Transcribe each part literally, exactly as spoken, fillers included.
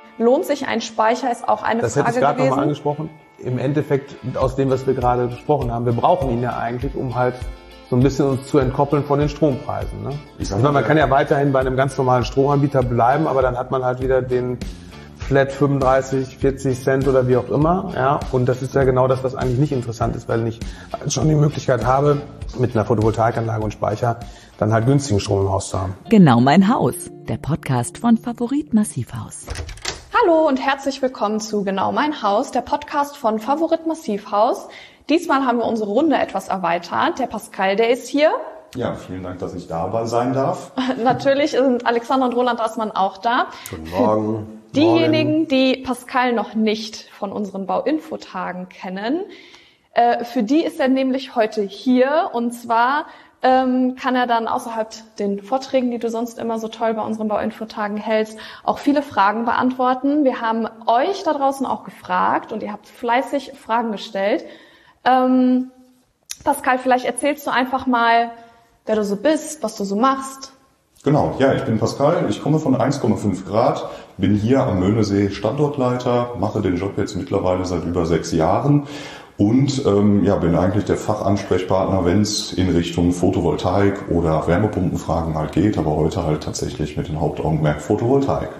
lohnt sich ein Speicher, ist auch eine das Frage gewesen. Das hätte ich gerade nochmal angesprochen. Im Endeffekt, aus dem, was wir gerade besprochen haben, wir brauchen ihn ja eigentlich, um halt so ein bisschen uns zu entkoppeln von den Strompreisen. Ne? Ich sag mal, man kann ja weiterhin bei einem ganz normalen Stromanbieter bleiben, aber dann hat man halt wieder den Flat fünfunddreißig, vierzig Cent oder wie auch immer. Ja? Und das ist ja genau das, was eigentlich nicht interessant ist, weil ich schon die Möglichkeit habe, mit einer Photovoltaikanlage und Speicher dann halt günstigen Strom im Haus zu haben. Genau mein Haus, der Podcast von Favorit Massivhaus. Hallo und herzlich willkommen zu Genau mein Haus, der Podcast von Favorit Massivhaus. Diesmal haben wir unsere Runde etwas erweitert. Der Pascal, der ist hier. Ja, vielen Dank, dass ich dabei sein darf. Natürlich sind Alexander und Roland Aßmann auch da. Guten Morgen. Für diejenigen, die Pascal noch nicht von unseren Bauinfotagen kennen, äh, für die ist er nämlich heute hier. Und zwar ähm, kann er dann außerhalb den Vorträgen, die du sonst immer so toll bei unseren Bauinfotagen hältst, auch viele Fragen beantworten. Wir haben euch da draußen auch gefragt und ihr habt fleißig Fragen gestellt. Ähm, Pascal, vielleicht erzählst du einfach mal, wer du so bist, was du so machst. Genau, ja, ich bin Pascal, ich komme von eins Komma fünf Grad, bin hier am Möhnesee Standortleiter, mache den Job jetzt mittlerweile seit über sechs Jahren und ähm, ja, bin eigentlich der Fachansprechpartner, wenn es in Richtung Photovoltaik oder Wärmepumpenfragen halt geht, aber heute halt tatsächlich mit dem Hauptaugenmerk Photovoltaik.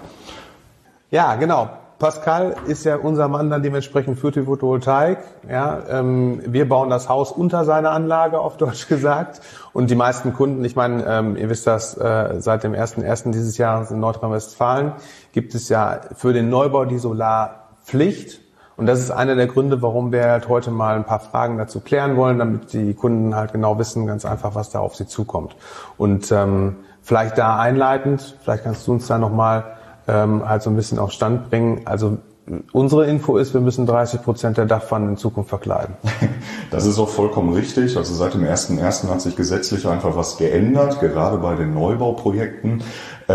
Ja, genau. Pascal ist ja unser Mann dann dementsprechend für die Photovoltaik. Ja, ähm, wir bauen das Haus unter seine Anlage, auf Deutsch gesagt. Und die meisten Kunden, ich meine, ähm, ihr wisst das, äh, seit dem ersten ersten dieses Jahres in Nordrhein-Westfalen gibt es ja für den Neubau die Solarpflicht. Und das ist einer der Gründe, warum wir halt heute mal ein paar Fragen dazu klären wollen, damit die Kunden halt genau wissen, ganz einfach, was da auf sie zukommt. Und ähm, vielleicht da einleitend, vielleicht kannst du uns da nochmal Ähm, halt so ein bisschen auf Stand bringen. Also unsere Info ist, wir müssen dreißig Prozent der Dachpfannen in Zukunft verkleiden. Das ist auch vollkommen richtig. Also seit dem ersten ersten hat sich gesetzlich einfach was geändert, gerade bei den Neubauprojekten.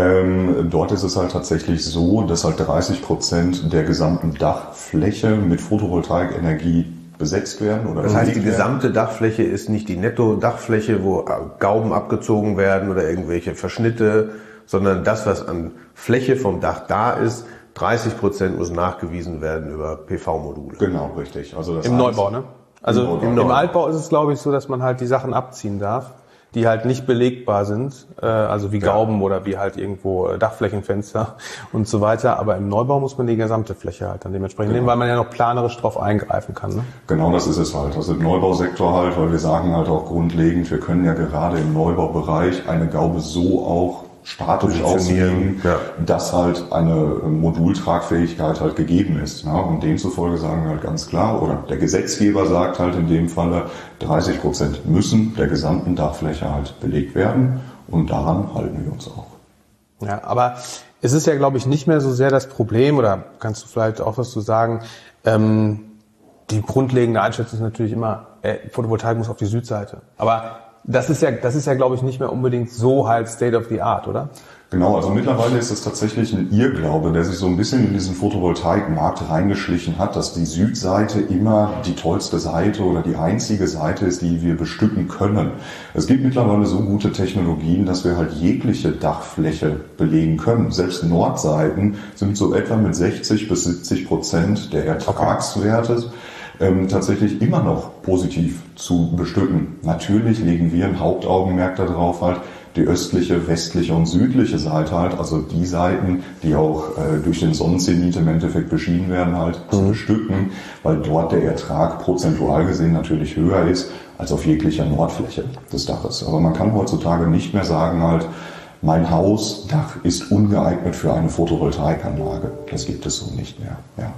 Ähm, dort ist es halt tatsächlich so, dass halt dreißig Prozent der gesamten Dachfläche mit Photovoltaikenergie besetzt werden. Oder das heißt, die werden. gesamte Dachfläche ist nicht die Netto-Dachfläche, wo Gauben abgezogen werden oder irgendwelche Verschnitte, sondern das, was an Fläche vom Dach da ist, dreißig Prozent muss nachgewiesen werden über P V-Module. Genau, richtig. Also das Im Neubau, ne? Also im, im, Neubau. im Altbau ist es, glaube ich, so, dass man halt die Sachen abziehen darf, die halt nicht belegbar sind, äh, also wie Gauben ja. oder wie halt irgendwo Dachflächenfenster und so weiter. Aber im Neubau muss man die gesamte Fläche halt dann dementsprechend genau. nehmen, weil man ja noch planerisch drauf eingreifen kann. Ne? Genau, das ist es halt. Also im Neubausektor halt, weil wir sagen halt auch grundlegend, wir können ja gerade im Neubaubereich eine Gaube so auch statisch auslegen, ja. dass halt eine Modultragfähigkeit halt gegeben ist. Ja, und demzufolge sagen wir halt ganz klar, oder der Gesetzgeber sagt halt in dem Falle, dreißig Prozent müssen der gesamten Dachfläche halt belegt werden und daran halten wir uns auch. Ja, aber es ist ja, glaube ich, nicht mehr so sehr das Problem, oder kannst du vielleicht auch was zu sagen, ähm, die grundlegende Einschätzung ist natürlich immer, äh, Photovoltaik muss auf die Südseite. Aber Das ist ja, das ist ja, glaube ich, nicht mehr unbedingt so halt State of the Art, oder? Genau, also mittlerweile ist es tatsächlich ein Irrglaube, der sich so ein bisschen in diesen Photovoltaikmarkt reingeschlichen hat, dass die Südseite immer die tollste Seite oder die einzige Seite ist, die wir bestücken können. Es gibt mittlerweile so gute Technologien, dass wir halt jegliche Dachfläche belegen können. Selbst Nordseiten sind so etwa mit sechzig bis siebzig Prozent der Ertragswerte Ähm, tatsächlich immer noch positiv zu bestücken. Natürlich legen wir ein Hauptaugenmerk darauf halt, die östliche, westliche und südliche Seite halt, also die Seiten, die auch äh, durch den Sonnenzenit im Endeffekt beschienen werden halt, mhm. zu bestücken, weil dort der Ertrag prozentual gesehen natürlich höher ist als auf jeglicher Nordfläche des Daches. Aber man kann heutzutage nicht mehr sagen halt, mein Hausdach ist ungeeignet für eine Photovoltaikanlage. Das gibt es so nicht mehr, ja.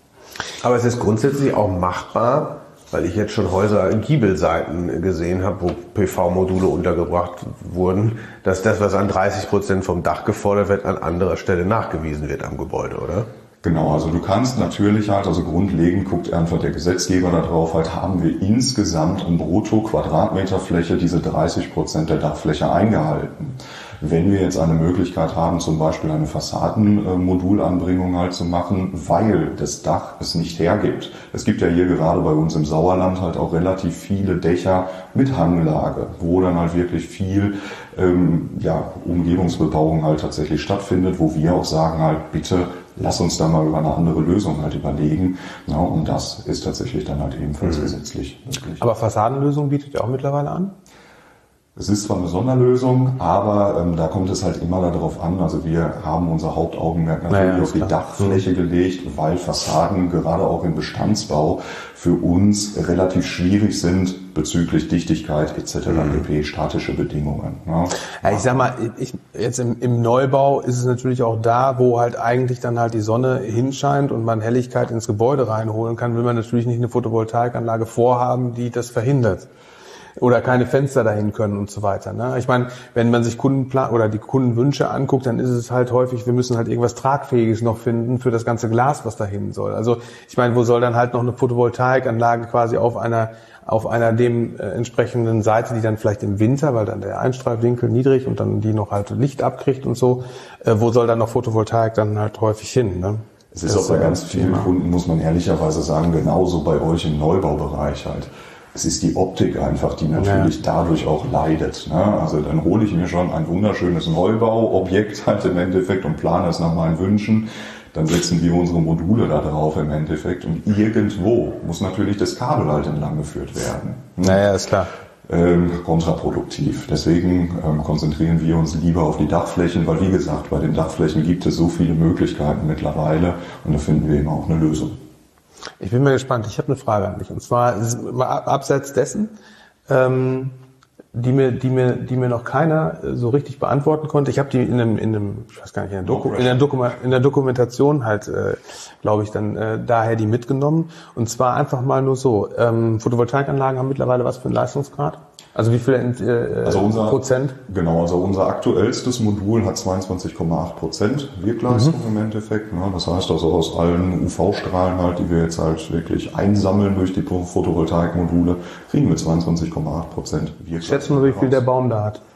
Aber es ist grundsätzlich auch machbar, weil ich jetzt schon Häuser in Giebelseiten gesehen habe, wo P V-Module untergebracht wurden, dass das, was an dreißig Prozent vom Dach gefordert wird, an anderer Stelle nachgewiesen wird am Gebäude, oder? Genau, also du kannst natürlich halt, also grundlegend guckt einfach der Gesetzgeber da drauf, halt haben wir insgesamt an Brutto-Quadratmeterfläche diese dreißig Prozent der Dachfläche eingehalten. Wenn wir jetzt eine Möglichkeit haben, zum Beispiel eine Fassadenmodulanbringung halt zu machen, weil das Dach es nicht hergibt. Es gibt ja hier gerade bei uns im Sauerland halt auch relativ viele Dächer mit Hanglage, wo dann halt wirklich viel ähm, ja, Umgebungsbebauung halt tatsächlich stattfindet, wo wir auch sagen halt, bitte lass uns da mal über eine andere Lösung halt überlegen. Ja, und das ist tatsächlich dann halt ebenfalls mhm. gesetzlich möglich. Aber Fassadenlösung bietet ihr auch mittlerweile an? Es ist zwar eine Sonderlösung, aber ähm, da kommt es halt immer darauf an. Also wir haben unser Hauptaugenmerk natürlich naja, auf die klar. Dachfläche mhm. gelegt, weil Fassaden gerade auch im Bestandsbau für uns relativ schwierig sind bezüglich Dichtigkeit et cetera mhm. pp. Statische Bedingungen. Ja. Ja, ich sag mal, ich, jetzt im, im Neubau ist es natürlich auch da, wo halt eigentlich dann halt die Sonne hinscheint und man Helligkeit ins Gebäude reinholen kann, will man natürlich nicht eine Photovoltaikanlage vorhaben, die das verhindert. Oder keine Fenster dahin können und so weiter. Ne? Ich meine, wenn man sich Kundenplan oder die Kundenwünsche anguckt, dann ist es halt häufig, wir müssen halt irgendwas Tragfähiges noch finden für das ganze Glas, was dahin soll. Also ich meine, wo soll dann halt noch eine Photovoltaikanlage quasi auf einer auf einer dem äh, entsprechenden Seite, die dann vielleicht im Winter, weil dann der Einstrahlwinkel niedrig und dann die noch halt Licht abkriegt und so, äh, wo soll dann noch Photovoltaik dann halt häufig hin? Ne? Es ist das auch bei ganz vielen Thema. Kunden, muss man ehrlicherweise sagen, genauso bei euch im Neubaubereich halt. Es ist die Optik einfach, die natürlich ja. dadurch auch leidet. Ne? Also dann hole ich mir schon ein wunderschönes Neubauobjekt halt im Endeffekt und plane es nach meinen Wünschen. Dann setzen wir unsere Module da drauf im Endeffekt und irgendwo muss natürlich das Kabel halt entlang geführt werden. Hm? Naja, ist klar. Ähm, kontraproduktiv. Deswegen ähm, konzentrieren wir uns lieber auf die Dachflächen, weil wie gesagt, bei den Dachflächen gibt es so viele Möglichkeiten mittlerweile und da finden wir immer auch eine Lösung. Ich bin mal gespannt. Ich habe eine Frage an dich. Und zwar abseits dessen, ähm, die mir, die mir, die mir noch keiner so richtig beantworten konnte. Ich habe die in einem, in einem, ich weiß gar nicht, in der, Doku, in der, Dokuma, in der Dokumentation halt, äh, glaube ich, dann äh, daher die mitgenommen. Und zwar einfach mal nur so: ähm, Photovoltaikanlagen haben mittlerweile was für einen Leistungsgrad? Also wie viel äh, also unser, Prozent? Genau, also unser aktuellstes Modul hat zweiundzwanzig Komma acht Prozent Wirkleistung mhm. im Endeffekt. Ne? Das heißt also aus allen U V-Strahlen halt, die wir jetzt halt wirklich einsammeln durch die Photovoltaikmodule, kriegen wir zweiundzwanzig Komma acht Prozent Wirkleistung. Schätzen wir, wie viel der Baum da hat?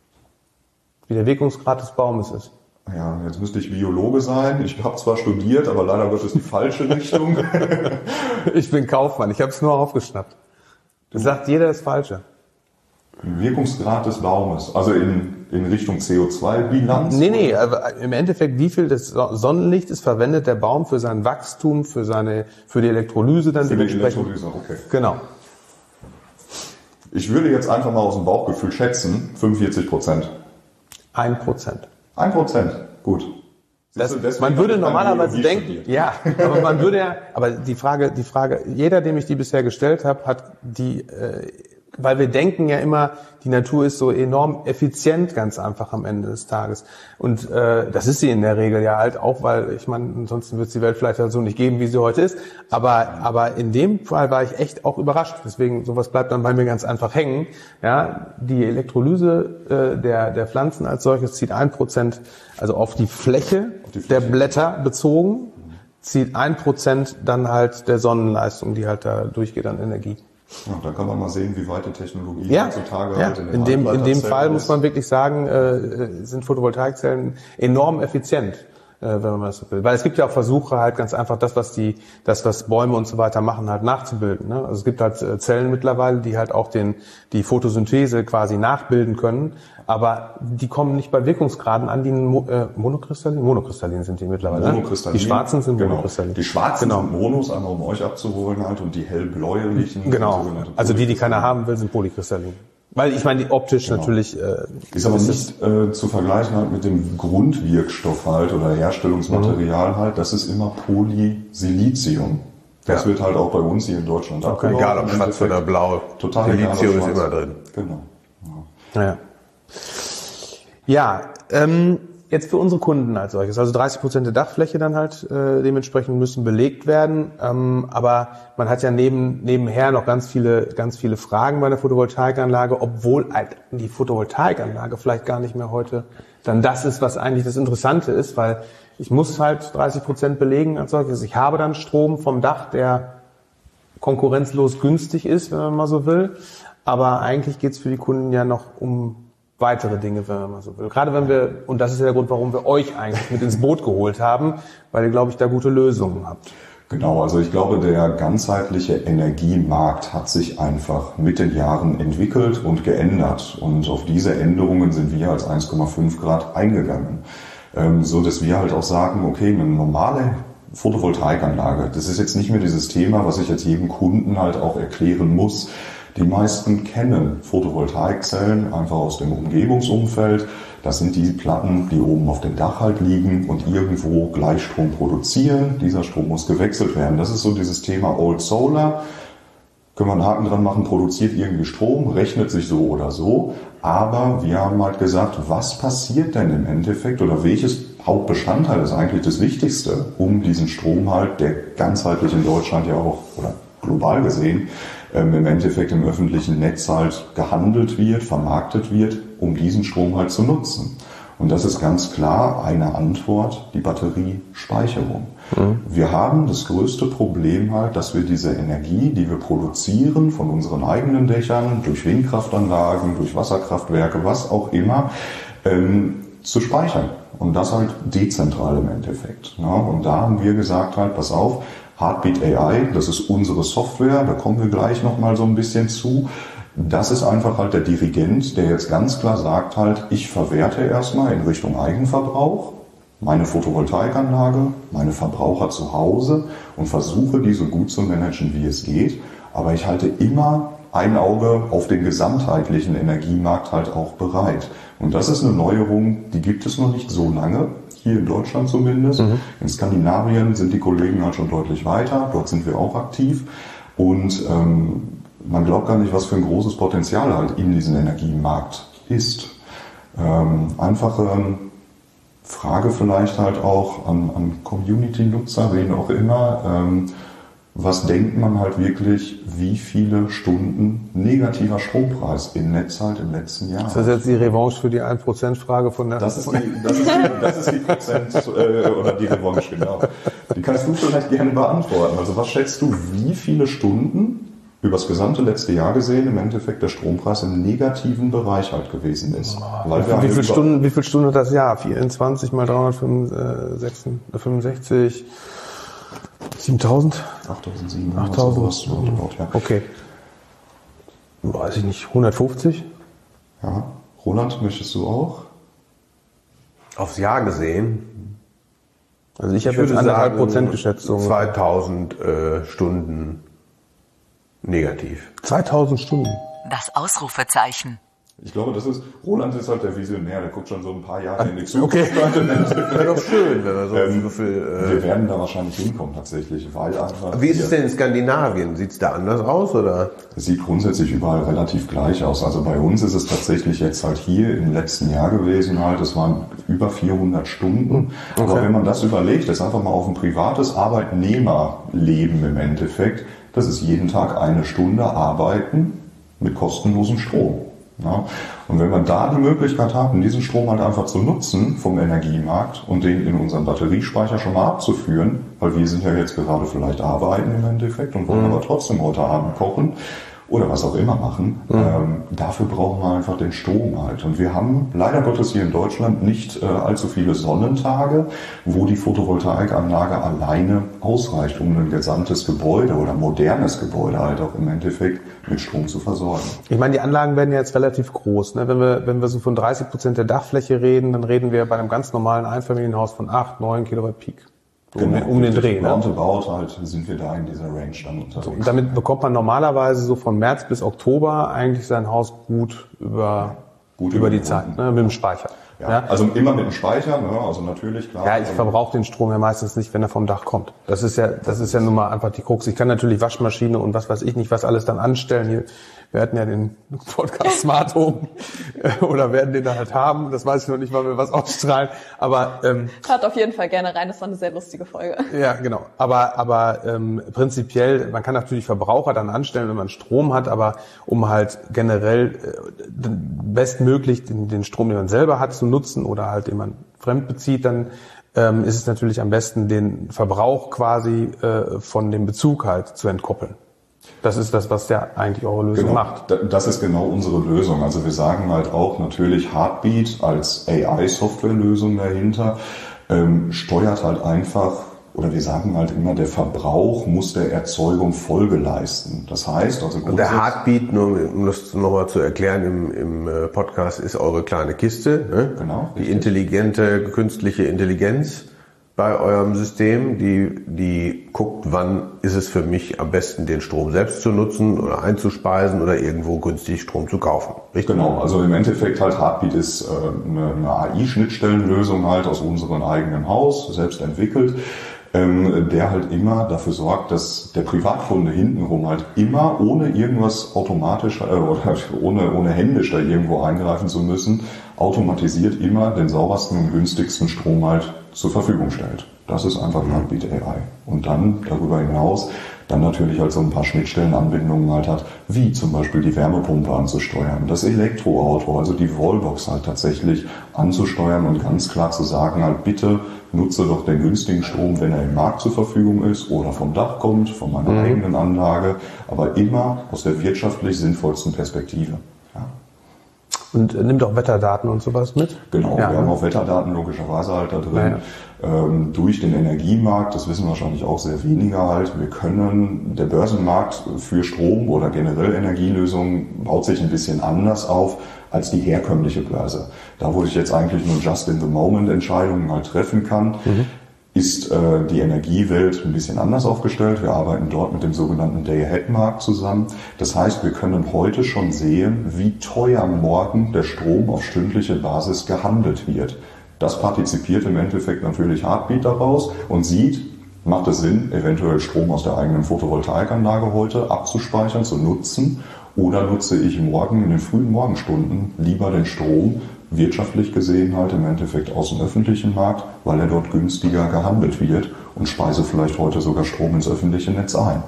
Wie der Wirkungsgrad des Baumes ist? Ja, jetzt müsste ich Biologe sein. Ich habe zwar studiert, aber leider wird es die falsche Richtung. Ich bin Kaufmann, ich habe es nur aufgeschnappt. Das sagt jeder das Falsche. Wirkungsgrad des Baumes, also in, in Richtung C O zwei Bilanz? Nee, nee, aber im Endeffekt, wie viel des Sonnenlichtes verwendet der Baum für sein Wachstum, für seine, für die Elektrolyse dann für die dementsprechend? Elektrolyse, okay. Genau. Ich würde jetzt einfach mal aus dem Bauchgefühl schätzen, fünfundvierzig Prozent. Ein Prozent. Ein Prozent, gut. Das, man würde normalerweise denken, ja, aber man würde ja, aber die Frage, die Frage, jeder, dem ich die bisher gestellt habe, hat die, äh, weil wir denken ja immer, die Natur ist so enorm effizient, ganz einfach am Ende des Tages. Und äh, das ist sie in der Regel ja halt auch, weil ich meine, ansonsten wird es die Welt vielleicht halt so nicht geben, wie sie heute ist. Aber aber in dem Fall war ich echt auch überrascht. Deswegen, sowas bleibt dann bei mir ganz einfach hängen. Ja, die Elektrolyse äh, der der Pflanzen als solches zieht ein Prozent, also auf die Fläche, auf die Fläche der Blätter bezogen, zieht ein Prozent dann halt der Sonnenleistung, die halt da durchgeht an Energie. Ja, dann kann man mal sehen, wie weit die Technologie ja, heutzutage ja. halt in, in dem in dem Fall ist. Muss man wirklich sagen, äh, sind Photovoltaikzellen enorm effizient, äh, wenn man das so will. Weil es gibt ja auch Versuche halt ganz einfach das, was die, das was Bäume und so weiter machen, halt nachzubilden. Ne? Also es gibt halt äh, Zellen mittlerweile, die halt auch den die Photosynthese quasi nachbilden können, aber die kommen nicht bei Wirkungsgraden an, die Mo, äh, monokristallin, monokristallin sind die mittlerweile. Monokristallin. Die schwarzen sind genau. monokristallin. Die schwarzen genau. sind Monos, einmal um euch abzuholen halt, und die hellbläulichen. Genau. Also die, die keiner haben will, sind polykristallin. Weil ich meine, die optisch genau. natürlich. Äh, ist aber nicht äh, zu vergleichen halt mit dem Grundwirkstoff halt oder Herstellungsmaterial mhm. halt. Das ist immer Polysilizium. Das ja. wird halt auch bei uns hier in Deutschland okay. abgebaut. Egal ob schwarz oder blau. Total Silizium ist immer drin. Genau. Ja. Ja. Ja, ähm, jetzt für unsere Kunden als solches. Also dreißig Prozent der Dachfläche dann halt äh, dementsprechend müssen belegt werden. Ähm, aber man hat ja neben, nebenher noch ganz viele, ganz viele Fragen bei der Photovoltaikanlage, obwohl die Photovoltaikanlage vielleicht gar nicht mehr heute dann das ist, was eigentlich das Interessante ist, weil ich muss halt dreißig Prozent belegen als solches. Ich habe dann Strom vom Dach, der konkurrenzlos günstig ist, wenn man mal so will. Aber eigentlich geht's für die Kunden ja noch um weitere Dinge, wenn man mal so will. Gerade wenn wir, und das ist ja der Grund, warum wir euch eigentlich mit ins Boot geholt haben, weil ihr, glaube ich, da gute Lösungen habt. Genau, also ich glaube, der ganzheitliche Energiemarkt hat sich einfach mit den Jahren entwickelt und geändert. Und auf diese Änderungen sind wir als eins Komma fünf Grad eingegangen. Ähm, so dass wir halt auch sagen, okay, eine normale Photovoltaikanlage, das ist jetzt nicht mehr dieses Thema, was ich jetzt jedem Kunden halt auch erklären muss. Die meisten kennen Photovoltaikzellen einfach aus dem Umgebungsumfeld. Das sind die Platten, die oben auf dem Dach halt liegen und irgendwo Gleichstrom produzieren. Dieser Strom muss gewechselt werden. Das ist so dieses Thema Old Solar. Können wir einen Haken dran machen, produziert irgendwie Strom, rechnet sich so oder so. Aber wir haben halt gesagt, was passiert denn im Endeffekt oder welches Hauptbestandteil ist eigentlich das Wichtigste, um diesen Strom halt, der ganzheitlich in Deutschland ja auch, oder global gesehen, ähm, im Endeffekt im öffentlichen Netz halt gehandelt wird, vermarktet wird, um diesen Strom halt zu nutzen. Und das ist ganz klar eine Antwort, die Batteriespeicherung. Mhm. Wir haben das größte Problem halt, dass wir diese Energie, die wir produzieren von unseren eigenen Dächern, durch Windkraftanlagen, durch Wasserkraftwerke, was auch immer, ähm, zu speichern. Und das halt dezentral im Endeffekt. Ja, und da haben wir gesagt halt, pass auf, Heartbeat A I, das ist unsere Software, da kommen wir gleich nochmal so ein bisschen zu. Das ist einfach halt der Dirigent, der jetzt ganz klar sagt halt, ich verwerte erstmal in Richtung Eigenverbrauch meine Photovoltaikanlage, meine Verbraucher zu Hause und versuche, die so gut zu managen, wie es geht. Aber ich halte immer ein Auge auf den gesamtheitlichen Energiemarkt halt auch bereit. Und das ist eine Neuerung, die gibt es noch nicht so lange, hier in Deutschland zumindest. Mhm. In Skandinavien sind die Kollegen halt schon deutlich weiter, dort sind wir auch aktiv. Und ähm, man glaubt gar nicht, was für ein großes Potenzial halt in diesem Energiemarkt ist. Ähm, einfache Frage vielleicht halt auch an, an Community-Nutzer, wen auch immer. Ähm, was denkt man halt wirklich, wie viele Stunden negativer Strompreis im Netz halt im letzten Jahr? Ist das jetzt die Revanche für die ein Prozent Frage von der... Das ist die, das ist die, das ist die Prozent, äh, oder die Revanche, genau. Die kannst du vielleicht gerne beantworten. Also was schätzt du, wie viele Stunden über das gesamte letzte Jahr gesehen im Endeffekt der Strompreis im negativen Bereich halt gewesen ist? Weil wir wie viele Stunden, wie viele Stunden hat das Jahr? vierundzwanzig mal dreihundertfünfundsechzig, siebentausend? achttausendsiebenhundert. achttausendsiebenhundert. Ja. Okay. Weiß ich nicht, hundertfünfzig? Ja. Roland, möchtest du auch? Aufs Jahr gesehen? Also ich habe jetzt anderthalb Prozent geschätzt. So zweitausend äh, Stunden negativ. zweitausend Stunden? Das Ausrufezeichen. Ich glaube, das ist, Roland ist halt der Visionär, der guckt schon so ein paar Jahre in die Zukunft. Okay. Wäre doch schön, wenn wir so, ähm, so viel... Äh wir werden da wahrscheinlich hinkommen tatsächlich, weil einfach... Wie ist es denn in Skandinavien? Sieht es da anders aus, oder? Es sieht grundsätzlich überall relativ gleich aus. Also bei uns ist es tatsächlich jetzt halt hier im letzten Jahr gewesen halt, es waren über vierhundert Stunden. Okay. Aber wenn man das überlegt, das ist einfach mal auf ein privates Arbeitnehmerleben im Endeffekt, das ist jeden Tag eine Stunde arbeiten mit kostenlosem Strom. Ja, und wenn wir da die Möglichkeit haben, diesen Strom halt einfach zu nutzen vom Energiemarkt und den in unseren Batteriespeicher schon mal abzuführen, weil wir sind ja jetzt gerade vielleicht arbeiten im Endeffekt und wollen mhm. aber trotzdem heute Abend kochen oder was auch immer machen, mhm. ähm, dafür brauchen wir einfach den Strom halt. Und wir haben leider Gottes hier in Deutschland nicht äh, allzu viele Sonnentage, wo die Photovoltaikanlage alleine ausreicht, um ein gesamtes Gebäude oder modernes Gebäude halt auch im Endeffekt mit Strom zu versorgen. Ich meine, die Anlagen werden ja jetzt relativ groß. Ne? Wenn wir, wenn wir so von dreißig Prozent der Dachfläche reden, dann reden wir bei einem ganz normalen Einfamilienhaus von acht, neun Kilowatt Peak. Um, genau, um den Dreh. Ne? Roundabout halt sind wir da in dieser Range dann unterwegs. So, damit bekommt man normalerweise so von März bis Oktober eigentlich sein Haus gut über, gut über die Zeit, ne? Mit dem Speicher. Ja, ja. Also immer mit dem Speicher, ne? Also natürlich, klar. Ja, ich verbrauche den Strom ja meistens nicht, wenn er vom Dach kommt. Das ist ja, das ist ja nun mal einfach die Krux. Ich kann natürlich Waschmaschine und was weiß ich nicht, was alles dann anstellen. Hier, wir hatten ja den Podcast Smart Home oder werden den da halt haben. Das weiß ich noch nicht, weil wir was ausstrahlen. Aber ähm, hört auf jeden Fall gerne rein. Das war eine sehr lustige Folge. Ja, genau. Aber aber ähm, prinzipiell, man kann natürlich Verbraucher dann anstellen, wenn man Strom hat. Aber um halt generell äh, bestmöglich den, den Strom, den man selber hat, zu nutzen oder halt den man fremd bezieht, dann ähm, ist es natürlich am besten, den Verbrauch quasi äh, von dem Bezug halt zu entkoppeln. Das ist das, was ja eigentlich eure Lösung genau, macht. Das ist genau unsere Lösung. Also wir sagen halt auch natürlich Heartbeat als A I-Softwarelösung dahinter, ähm, steuert halt einfach oder wir sagen halt immer, der Verbrauch muss der Erzeugung Folge leisten. Das heißt, also und der Heartbeat, nur um das nochmal zu erklären, im, im Podcast ist eure kleine Kiste, ne? Genau, die intelligente künstliche Intelligenz bei eurem System, die, die guckt, wann ist es für mich am besten, den Strom selbst zu nutzen oder einzuspeisen oder irgendwo günstig Strom zu kaufen. Richtig? Genau, also im Endeffekt halt Heartbeat ist äh, eine, eine A I-Schnittstellenlösung halt aus unserem eigenen Haus, selbst entwickelt, ähm, der halt immer dafür sorgt, dass der Privatkunde hintenrum halt immer, ohne irgendwas automatisch äh, oder ohne, ohne händisch da irgendwo eingreifen zu müssen, automatisiert immer den saubersten und günstigsten Strom halt zur Verfügung stellt. Das ist einfach Heartbeat A I. Und dann darüber hinaus dann natürlich halt so ein paar Schnittstellenanbindungen halt hat, wie zum Beispiel die Wärmepumpe anzusteuern, das Elektroauto, also die Wallbox halt tatsächlich anzusteuern und ganz klar zu sagen halt, bitte nutze doch den günstigen Strom, wenn er im Markt zur Verfügung ist oder vom Dach kommt, von meiner mhm. eigenen Anlage, aber immer aus der wirtschaftlich sinnvollsten Perspektive. Ja. Und äh, nimmt auch Wetterdaten und sowas mit? Genau, ja, wir haben auch Wetterdaten logischerweise halt da drin. Ja, ja. Ähm, durch den Energiemarkt, das wissen wahrscheinlich auch sehr weniger halt, wir können, der Börsenmarkt für Strom oder generell Energielösungen baut sich ein bisschen anders auf als die herkömmliche Börse. Da, wo ich jetzt eigentlich nur Just-in-the-Moment-Entscheidungen halt treffen kann, mhm. ist äh, die Energiewelt ein bisschen anders aufgestellt. Wir arbeiten dort mit dem sogenannten Day-Ahead-Markt zusammen. Das heißt, wir können heute schon sehen, wie teuer morgen der Strom auf stündliche Basis gehandelt wird. Das partizipiert im Endeffekt natürlich Heartbeat daraus und sieht, macht es Sinn, eventuell Strom aus der eigenen Photovoltaikanlage heute abzuspeichern, zu nutzen, oder nutze ich morgen in den frühen Morgenstunden lieber den Strom, wirtschaftlich gesehen halt im Endeffekt aus dem öffentlichen Markt, weil er dort günstiger gehandelt wird und speise vielleicht heute sogar Strom ins öffentliche Netz ein.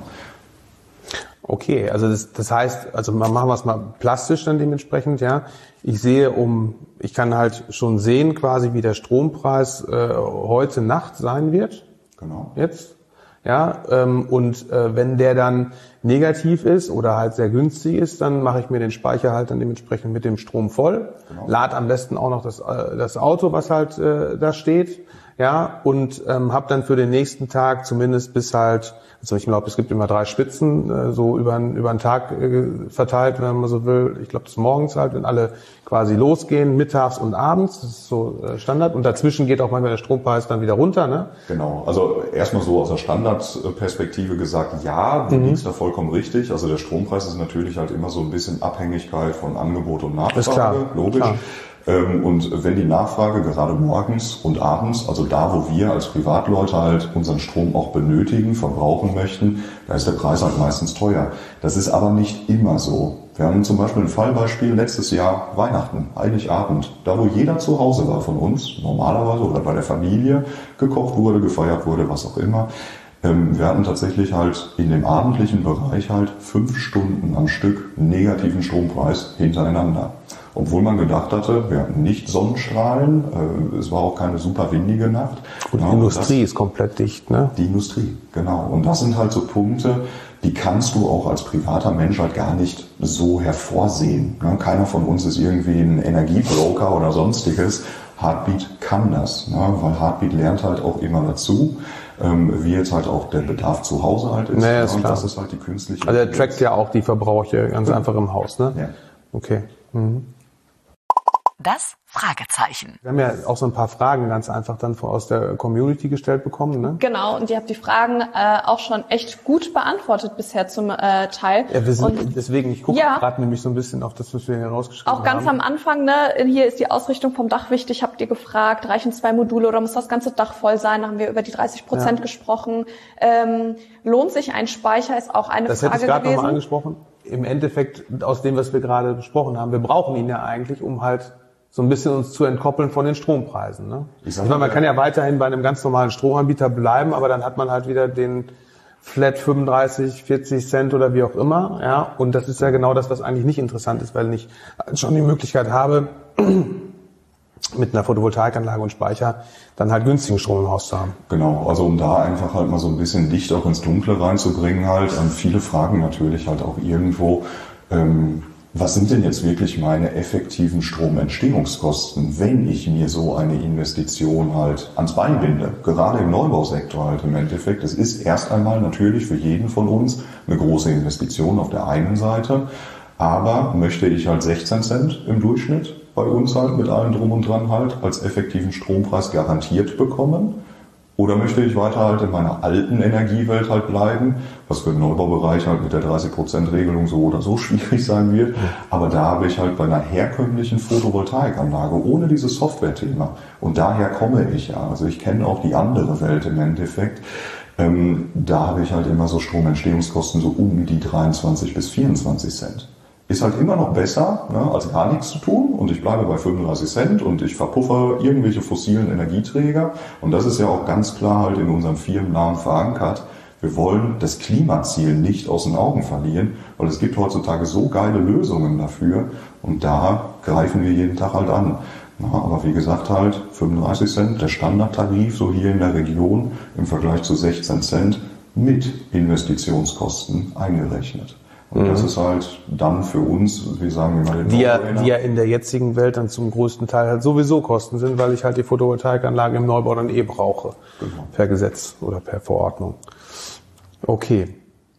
Okay, also das, das heißt, also machen wir es mal plastisch dann dementsprechend, ja. Ich sehe um, ich kann halt schon sehen quasi, wie der Strompreis äh, heute Nacht sein wird. Genau. Jetzt, ja. Ähm, und äh, wenn der dann negativ ist oder halt sehr günstig ist, dann mache ich mir den Speicher halt dann dementsprechend mit dem Strom voll. Genau. Lad am besten auch noch das, äh, das Auto, was halt äh, da steht, ja. Und ähm, habe dann für den nächsten Tag zumindest bis halt, also ich glaube, es gibt immer drei Spitzen, äh, so über, über einen Tag äh, verteilt, wenn man so will. Ich glaube, das ist morgens halt, wenn alle quasi losgehen, mittags und abends. Das ist so äh, Standard. Und dazwischen geht auch manchmal der Strompreis dann wieder runter, ne? Genau. Also erstmal so aus der Standardperspektive gesagt, ja, du mhm. liegst da vollkommen richtig. Also der Strompreis ist natürlich halt immer so ein bisschen Abhängigkeit von Angebot und Nachfrage. Ist klar. Logisch. Klar. Und wenn die Nachfrage gerade morgens und abends, also da, wo wir als Privatleute halt unseren Strom auch benötigen, verbrauchen möchten, da ist der Preis halt meistens teuer. Das ist aber nicht immer so. Wir haben zum Beispiel ein Fallbeispiel letztes Jahr Weihnachten, Heiligabend, da wo jeder zu Hause war von uns, normalerweise oder bei der Familie, gekocht wurde, gefeiert wurde, was auch immer. Wir hatten tatsächlich halt in dem abendlichen Bereich halt fünf Stunden am Stück negativen Strompreis hintereinander. Obwohl man gedacht hatte, wir hatten nicht Sonnenstrahlen, äh, es war auch keine super windige Nacht. Und die genau, Industrie das, ist komplett dicht, ne? Die Industrie, genau. Und das sind halt so Punkte, die kannst du auch als privater Mensch halt gar nicht so hervorsehen. Ne? Keiner von uns ist irgendwie ein Energiebroker oder sonstiges. Heartbeat kann das, ne? Weil Heartbeat lernt halt auch immer dazu. Ähm, wie jetzt halt auch der Bedarf zu Hause halt ist. Naja, ist und klar. Das ist halt die künstliche... Also er trackt ja auch die Verbraucher ganz ja. einfach im Haus, ne? Ja. Okay. Mhm. Das Fragezeichen. Wir haben ja auch so ein paar Fragen ganz einfach dann aus der Community gestellt bekommen, ne? Genau, und ihr habt die Fragen äh, auch schon echt gut beantwortet bisher zum äh, Teil. Ja, wir sind, und deswegen, ich gucke ja, gerade nämlich so ein bisschen auf das, was wir hier rausgeschrieben haben. Auch ganz haben. am Anfang, ne, hier ist die Ausrichtung vom Dach wichtig, habt ihr gefragt, reichen zwei Module oder muss das ganze Dach voll sein? Da haben wir über die dreißig Prozent ja. gesprochen. Ähm, lohnt sich ein Speicher, ist auch eine das Frage gewesen. Das hätte ich gerade nochmal angesprochen. Im Endeffekt, aus dem, was wir gerade besprochen haben, wir brauchen ihn ja eigentlich, um halt so ein bisschen uns zu entkoppeln von den Strompreisen. Ne? Ich, ich meine, man kann ja weiterhin bei einem ganz normalen Stromanbieter bleiben, aber dann hat man halt wieder den Flat fünfunddreißig, vierzig Cent oder wie auch immer. Ja, und das ist ja genau das, was eigentlich nicht interessant ist, weil ich schon die Möglichkeit habe, mit einer Photovoltaikanlage und Speicher dann halt günstigen Strom im Haus zu haben. Genau, also um da einfach halt mal so ein bisschen Licht auch ins Dunkle reinzubringen halt. Und viele fragen natürlich halt auch irgendwo, ähm, was sind denn jetzt wirklich meine effektiven Stromentstehungskosten, wenn ich mir so eine Investition halt ans Bein binde? Gerade im Neubausektor halt im Endeffekt. Es ist erst einmal natürlich für jeden von uns eine große Investition auf der einen Seite, aber möchte ich halt sechzehn Cent im Durchschnitt bei uns halt mit allem drum und dran halt als effektiven Strompreis garantiert bekommen? Oder möchte ich weiter halt in meiner alten Energiewelt halt bleiben, was für den Neubaubereich halt mit der dreißig Prozent Regelung so oder so schwierig sein wird. Aber da habe ich halt bei einer herkömmlichen Photovoltaikanlage ohne dieses Software-Thema. Und daher komme ich ja. Also ich kenne auch die andere Welt im Endeffekt. Ähm, da habe ich halt immer so Stromentstehungskosten so um die dreiundzwanzig bis vierundzwanzig Cent. Ist halt immer noch besser, ne, als gar nichts zu tun, und ich bleibe bei fünfunddreißig Cent und ich verpuffe irgendwelche fossilen Energieträger, und das ist ja auch ganz klar halt in unserem Firmennamen verankert. Wir wollen das Klimaziel nicht aus den Augen verlieren, weil es gibt heutzutage so geile Lösungen dafür, und da greifen wir jeden Tag halt an. Na, aber wie gesagt halt fünfunddreißig Cent, der Standardtarif so hier in der Region im Vergleich zu sechzehn Cent mit Investitionskosten eingerechnet. Und das ist halt dann für uns, wie sagen wir mal, den Die ja, die ja in der jetzigen Welt dann zum größten Teil halt sowieso Kosten sind, weil ich halt die Photovoltaikanlage im Neubau dann eh brauche. Genau. Per Gesetz oder per Verordnung. Okay.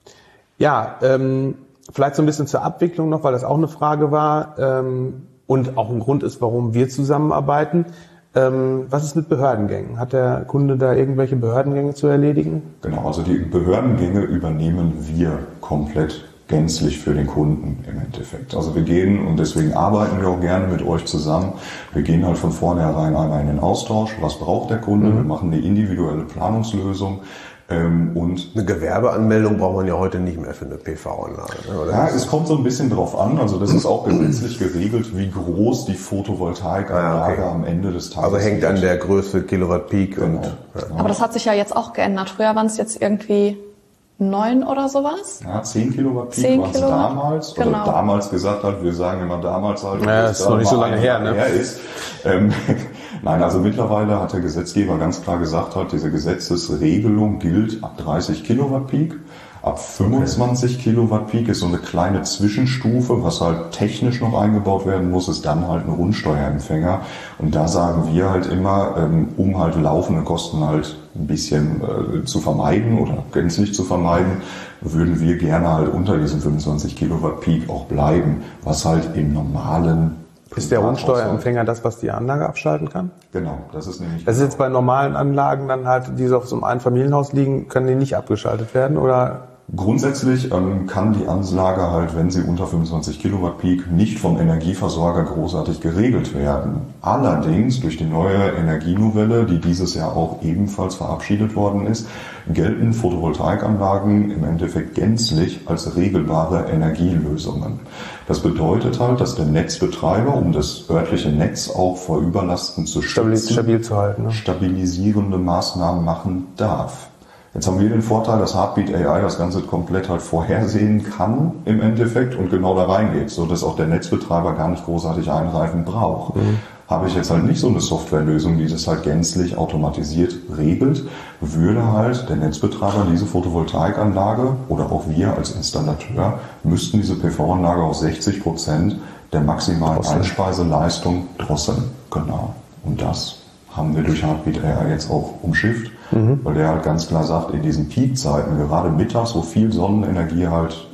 Ja, ähm, vielleicht so ein bisschen zur Abwicklung noch, weil das auch eine Frage war ähm, und auch ein Grund ist, warum wir zusammenarbeiten. Ähm, was ist mit Behördengängen? Hat der Kunde da irgendwelche Behördengänge zu erledigen? Genau, also die Behördengänge übernehmen wir komplett gänzlich für den Kunden im Endeffekt. Also wir gehen, und deswegen arbeiten wir auch gerne mit euch zusammen, wir gehen halt von vornherein einmal in den Austausch, was braucht der Kunde, mhm. wir machen eine individuelle Planungslösung. Ähm, und eine Gewerbeanmeldung braucht man ja heute nicht mehr für eine P V-Anlage. Ne? Ja, es kommt so ein bisschen drauf an, also das ist auch gesetzlich geregelt, wie groß die Photovoltaikanlage ah, okay. am Ende des Tages Also hängt an der Größe Kilowatt Peak. Genau. Und, ja. Aber das hat sich ja jetzt auch geändert. Früher waren es jetzt irgendwie neun oder sowas? Ja, zehn Kilowatt Peak waren es damals. Genau. Oder damals gesagt halt, wir sagen immer damals halt. Ja, das ist noch nicht so lange her, ne? Her ist. Ähm, Nein, also mittlerweile hat der Gesetzgeber ganz klar gesagt halt, diese Gesetzesregelung gilt ab dreißig Kilowatt Peak. Ab fünfundzwanzig okay. Kilowatt Peak ist so eine kleine Zwischenstufe, was halt technisch noch eingebaut werden muss, ist dann halt ein Rundsteuerempfänger. Und da sagen wir halt immer, um halt laufende Kosten halt ein bisschen zu vermeiden oder gänzlich zu vermeiden, würden wir gerne halt unter diesen fünfundzwanzig Kilowatt Peak auch bleiben, was halt im normalen Ist der Rundsteuerempfänger das, was die Anlage abschalten kann? Genau, das ist nämlich... Das ist jetzt bei normalen Anlagen dann halt, die so auf so einem Einfamilienhaus liegen, können die nicht abgeschaltet werden, oder? Grundsätzlich ähm, kann die Anlage halt, wenn sie unter fünfundzwanzig Kilowatt Peak nicht vom Energieversorger großartig geregelt werden. Allerdings durch die neue Energienovelle, die dieses Jahr auch ebenfalls verabschiedet worden ist, gelten Photovoltaikanlagen im Endeffekt gänzlich als regelbare Energielösungen. Das bedeutet halt, dass der Netzbetreiber, um das örtliche Netz auch vor Überlasten zu schützen, stabil zu halten, ne? stabilisierende Maßnahmen machen darf. Jetzt haben wir den Vorteil, dass Heartbeat A I das Ganze komplett halt vorhersehen kann im Endeffekt und genau da reingeht, so dass auch der Netzbetreiber gar nicht großartig eingreifen braucht. Mhm. Habe ich jetzt halt nicht so eine Softwarelösung, die das halt gänzlich automatisiert regelt, würde halt der Netzbetreiber diese Photovoltaikanlage oder auch wir als Installateur müssten diese P V-Anlage auf sechzig Prozent der maximalen drosseln. Einspeiseleistung drosseln. Genau. Und das haben wir durch Heartbeat A I jetzt auch umschifft, mhm. weil der halt ganz klar sagt, in diesen Peakzeiten, gerade mittags, wo viel Sonnenenergie halt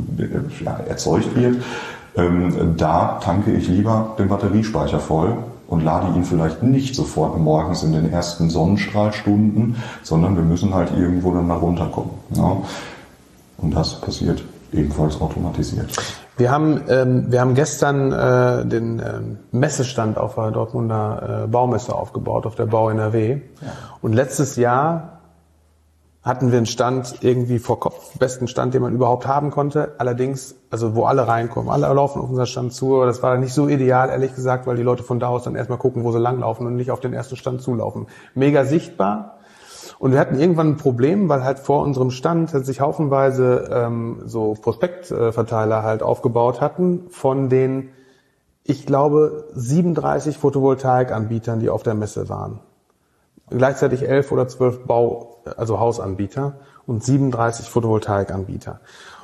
ja, erzeugt wird, ähm, da tanke ich lieber den Batteriespeicher voll und lade ihn vielleicht nicht sofort morgens in den ersten Sonnenstrahlstunden, sondern wir müssen halt irgendwo dann nach runterkommen. Ja? Und das passiert ebenfalls automatisiert. Wir haben, ähm, wir haben gestern äh, den ähm, Messestand auf der Dortmunder äh, Baumesse aufgebaut, auf der Bau N R W. Ja. Und letztes Jahr hatten wir einen Stand irgendwie vor Kopf, besten Stand, den man überhaupt haben konnte. Allerdings, also wo alle reinkommen, alle laufen auf unseren Stand zu, aber das war nicht so ideal, ehrlich gesagt, weil die Leute von da aus dann erstmal gucken, wo sie langlaufen und nicht auf den ersten Stand zulaufen. Mega sichtbar. Und wir hatten irgendwann ein Problem, weil halt vor unserem Stand sich haufenweise ähm, so Prospektverteiler halt aufgebaut hatten von den, ich glaube, siebenunddreißig Photovoltaikanbietern, die auf der Messe waren. Gleichzeitig elf oder zwölf Bau, also Hausanbieter und siebenunddreißig Photovoltaikanbieter.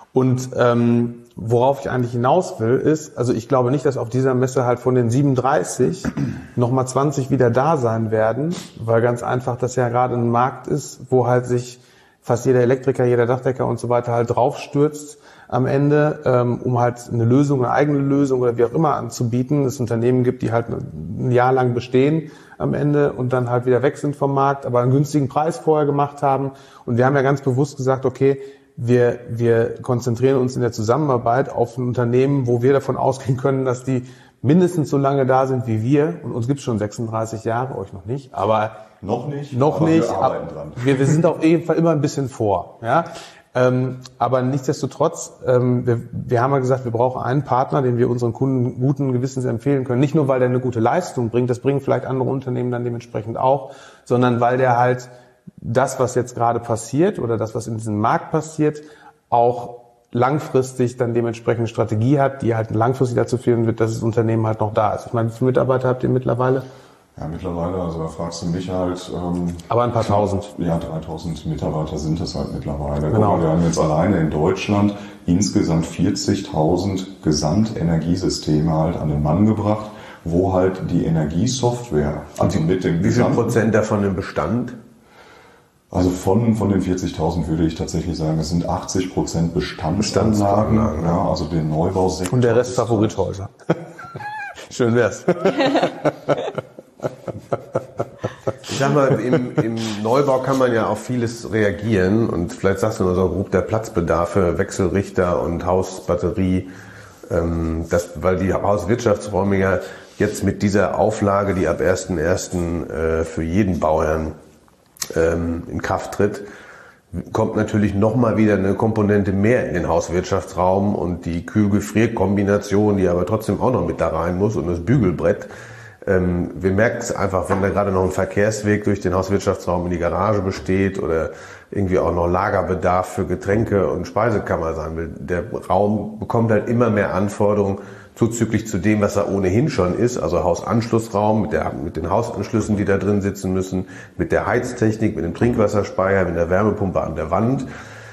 Und ähm, worauf ich eigentlich hinaus will, ist, also ich glaube nicht, dass auf dieser Messe halt von den siebenunddreißig nochmal zwanzig wieder da sein werden, weil ganz einfach das ja gerade ein Markt ist, wo halt sich fast jeder Elektriker, jeder Dachdecker und so weiter halt draufstürzt am Ende, ähm, um halt eine Lösung, eine eigene Lösung oder wie auch immer anzubieten. Es Unternehmen gibt, die halt ein Jahr lang bestehen am Ende und dann halt wieder weg sind vom Markt, aber einen günstigen Preis vorher gemacht haben. Und wir haben ja ganz bewusst gesagt, okay, wir, wir konzentrieren uns in der Zusammenarbeit auf ein Unternehmen, wo wir davon ausgehen können, dass die mindestens so lange da sind wie wir. Und uns gibt es schon sechsunddreißig Jahre, euch noch nicht, aber noch nicht, noch aber nicht. Wir arbeiten dran. Wir, wir sind auf jeden Fall immer ein bisschen vor, ja. Ähm, aber nichtsdestotrotz, ähm, wir, wir haben ja gesagt, wir brauchen einen Partner, den wir unseren Kunden guten Gewissens empfehlen können. Nicht nur, weil der eine gute Leistung bringt, das bringen vielleicht andere Unternehmen dann dementsprechend auch, sondern weil der halt das, was jetzt gerade passiert oder das, was in diesem Markt passiert, auch langfristig dann dementsprechend eine Strategie hat, die halt langfristig dazu führen wird, dass das Unternehmen halt noch da ist. Ich meine, wie viele Mitarbeiter habt ihr mittlerweile? Ja, mittlerweile, also da fragst du mich halt... Ähm, Aber ein paar tausend. Ja, dreitausend Mitarbeiter sind es halt mittlerweile. Genau. Wir haben jetzt alleine in Deutschland insgesamt vierzigtausend Gesamtenergiesysteme halt an den Mann gebracht, wo halt die Energiesoftware, also mit dem Wie viel gesamten- Prozent davon im Bestand? Also von, von den vierzigtausend würde ich tatsächlich sagen, es sind achtzig Prozent Bestandsanlagen, Bestandsanlagen, ja, also den Neubausektor. Und der Rest Favorithäuser. Schön wär's. Ich sag mal, im, im Neubau kann man ja auf vieles reagieren und vielleicht sagst du nur so grob der Platzbedarf für Wechselrichter und Hausbatterie, ähm, das, weil die Hauswirtschaftsräume ja jetzt mit dieser Auflage, die ab ersten ersten äh, für jeden Bauherrn ähm, in Kraft tritt, kommt natürlich nochmal wieder eine Komponente mehr in den Hauswirtschaftsraum und die Kühl-Gefrier-Kombination, die aber trotzdem auch noch mit da rein muss und das Bügelbrett. Ähm, wir merken es einfach, wenn da gerade noch ein Verkehrsweg durch den Hauswirtschaftsraum in die Garage besteht oder irgendwie auch noch Lagerbedarf für Getränke und Speisekammer sein will. Der Raum bekommt halt immer mehr Anforderungen zuzüglich zu dem, was er ohnehin schon ist, also Hausanschlussraum mit, der, mit den Hausanschlüssen, die da drin sitzen müssen, mit der Heiztechnik, mit dem Trinkwasserspeicher, mit der Wärmepumpe an der Wand.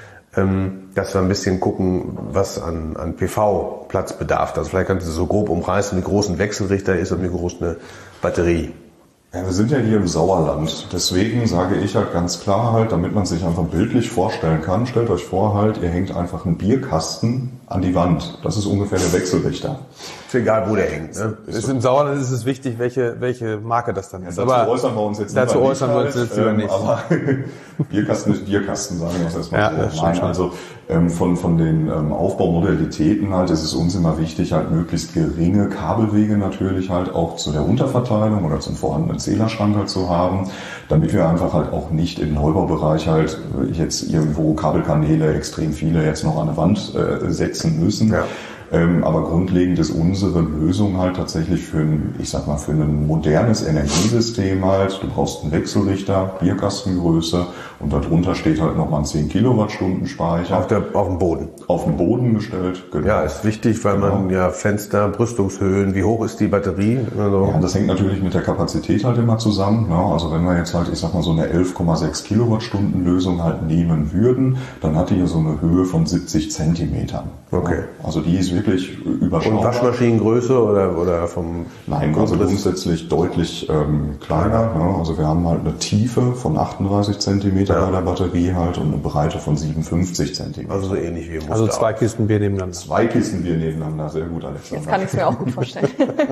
Dass wir ein bisschen gucken, was an, an P V-Platz bedarf. Also vielleicht kannst du so grob umreißen, wie groß ein Wechselrichter ist und wie groß eine Batterie. Ja, wir sind ja hier im Sauerland. Deswegen sage ich halt ganz klar halt, damit man sich einfach bildlich vorstellen kann, stellt euch vor halt, ihr hängt einfach einen Bierkasten an die Wand. Das ist ungefähr der Wechselrichter. Ist egal, wo der hängt. Ne? Ist Im Sauerland ist es wichtig, welche, welche Marke das dann ist. Ja, dazu aber äußern wir uns jetzt dazu lieber äußern wir uns halt, jetzt lieber ähm, nicht. Aber Bierkasten ist Bierkasten, sagen wir das erstmal Ja, so. das stimmt Nein, schon. also ähm, von, von den ähm, Aufbaumodalitäten halt ist es uns immer wichtig, halt möglichst geringe Kabelwege natürlich halt auch zu der Unterverteilung oder zum vorhandenen Zählerschrank halt zu haben, damit wir einfach halt auch nicht im Neubaubereich halt jetzt irgendwo Kabelkanäle extrem viele jetzt noch an der Wand äh, setzen müssen. Ja. Ähm, aber grundlegend ist unsere Lösung halt tatsächlich für ein, ich sag mal, für ein modernes Energiesystem halt. Du brauchst einen Wechselrichter, Bierkastengröße und darunter steht halt nochmal ein zehn Kilowattstunden Speicher. Auf, der, auf dem Boden. Auf den Boden gestellt, genau. Ja, ist wichtig, weil man ja Fenster, Brüstungshöhen, wie hoch ist die Batterie? Also Ja, das hängt natürlich mit der Kapazität halt immer zusammen. Ne? Also wenn wir jetzt halt, ich sag mal, so eine elf Komma sechs Kilowattstunden Lösung halt nehmen würden, dann hat die hier so eine Höhe von siebzig Zentimetern. Okay. Ja? Also die ist wirklich überschaubar. und Waschmaschinengröße oder, oder vom Nein, also Grundriss? grundsätzlich deutlich ähm, kleiner. Ne? Also wir haben halt eine Tiefe von achtunddreißig Zentimeter Ja. bei der Batterie halt und eine Breite von siebenundfünfzig Zentimeter. Also so ähnlich wie im Muster. Also zwei Kisten Bier nebeneinander. Zwei Kisten Bier nebeneinander, sehr gut, Alexander. Jetzt kann ich es mir auch gut vorstellen.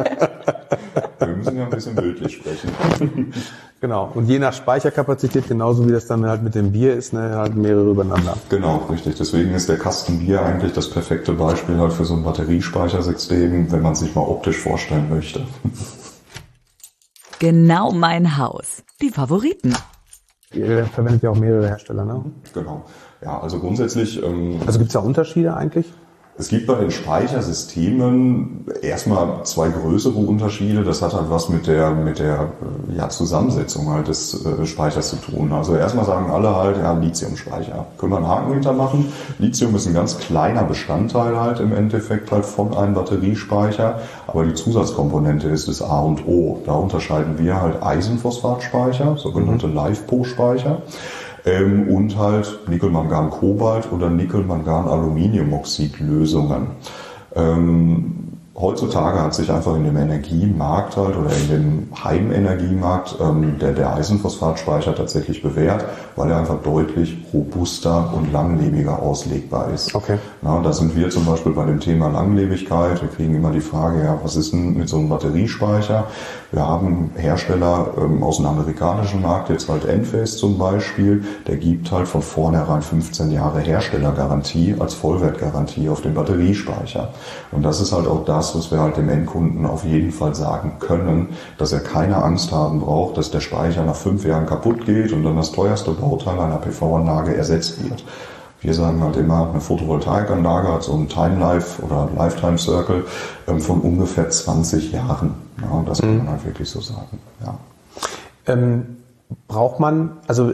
Wir müssen ja ein bisschen bildlich sprechen. Genau. Und je nach Speicherkapazität, genauso wie das dann halt mit dem Bier ist, ne, halt mehrere übereinander. Genau, richtig. Deswegen ist der Kasten Bier eigentlich das perfekte Beispiel halt für so ein Batteriespeichersystem, wenn man sich mal optisch vorstellen möchte. Genau mein Haus. Die Favoriten. Ihr verwendet ja auch mehrere Hersteller, ne? Genau. Ja, also grundsätzlich, ähm, Also gibt's da Unterschiede eigentlich? es gibt bei den Speichersystemen erstmal zwei größere Unterschiede. Das hat halt was mit der mit der ja, Zusammensetzung halt des äh, Speichers zu tun. Also erstmal sagen alle halt, ja, Lithiumspeicher. Können wir einen Haken hintermachen. Lithium ist ein ganz kleiner Bestandteil halt im Endeffekt halt von einem Batteriespeicher. Aber die Zusatzkomponente ist das A und O. Da unterscheiden wir halt Eisenphosphatspeicher, sogenannte LiFePO-Speicher. ähm, und halt Nickel-Mangan-Kobalt oder Nickel-Mangan-Aluminiumoxid-Lösungen. Ähm, Heutzutage hat sich einfach in dem Energiemarkt halt oder in dem Heimenergiemarkt ähm, der, der Eisenphosphatspeicher tatsächlich bewährt, weil er einfach deutlich robuster und langlebiger auslegbar ist. Okay. Na, da sind wir zum Beispiel bei dem Thema Langlebigkeit. Wir kriegen immer die Frage, ja, was ist denn mit so einem Batteriespeicher? Wir haben Hersteller ähm, aus dem amerikanischen Markt, jetzt halt Enphase zum Beispiel, der gibt halt von vornherein fünfzehn Jahre Herstellergarantie als Vollwertgarantie auf den Batteriespeicher. Und das ist halt auch das, was wir halt dem Endkunden auf jeden Fall sagen können, dass er keine Angst haben braucht, dass der Speicher nach fünf Jahren kaputt geht und dann das teuerste Bauteil einer P V-Anlage ersetzt wird. Wir sagen halt immer, eine Photovoltaikanlage hat so einen Time-Life oder Lifetime Circle ähm, von ungefähr zwanzig Jahren. Ja, das kann man halt wirklich so sagen. Ja. Ähm, braucht man, also äh,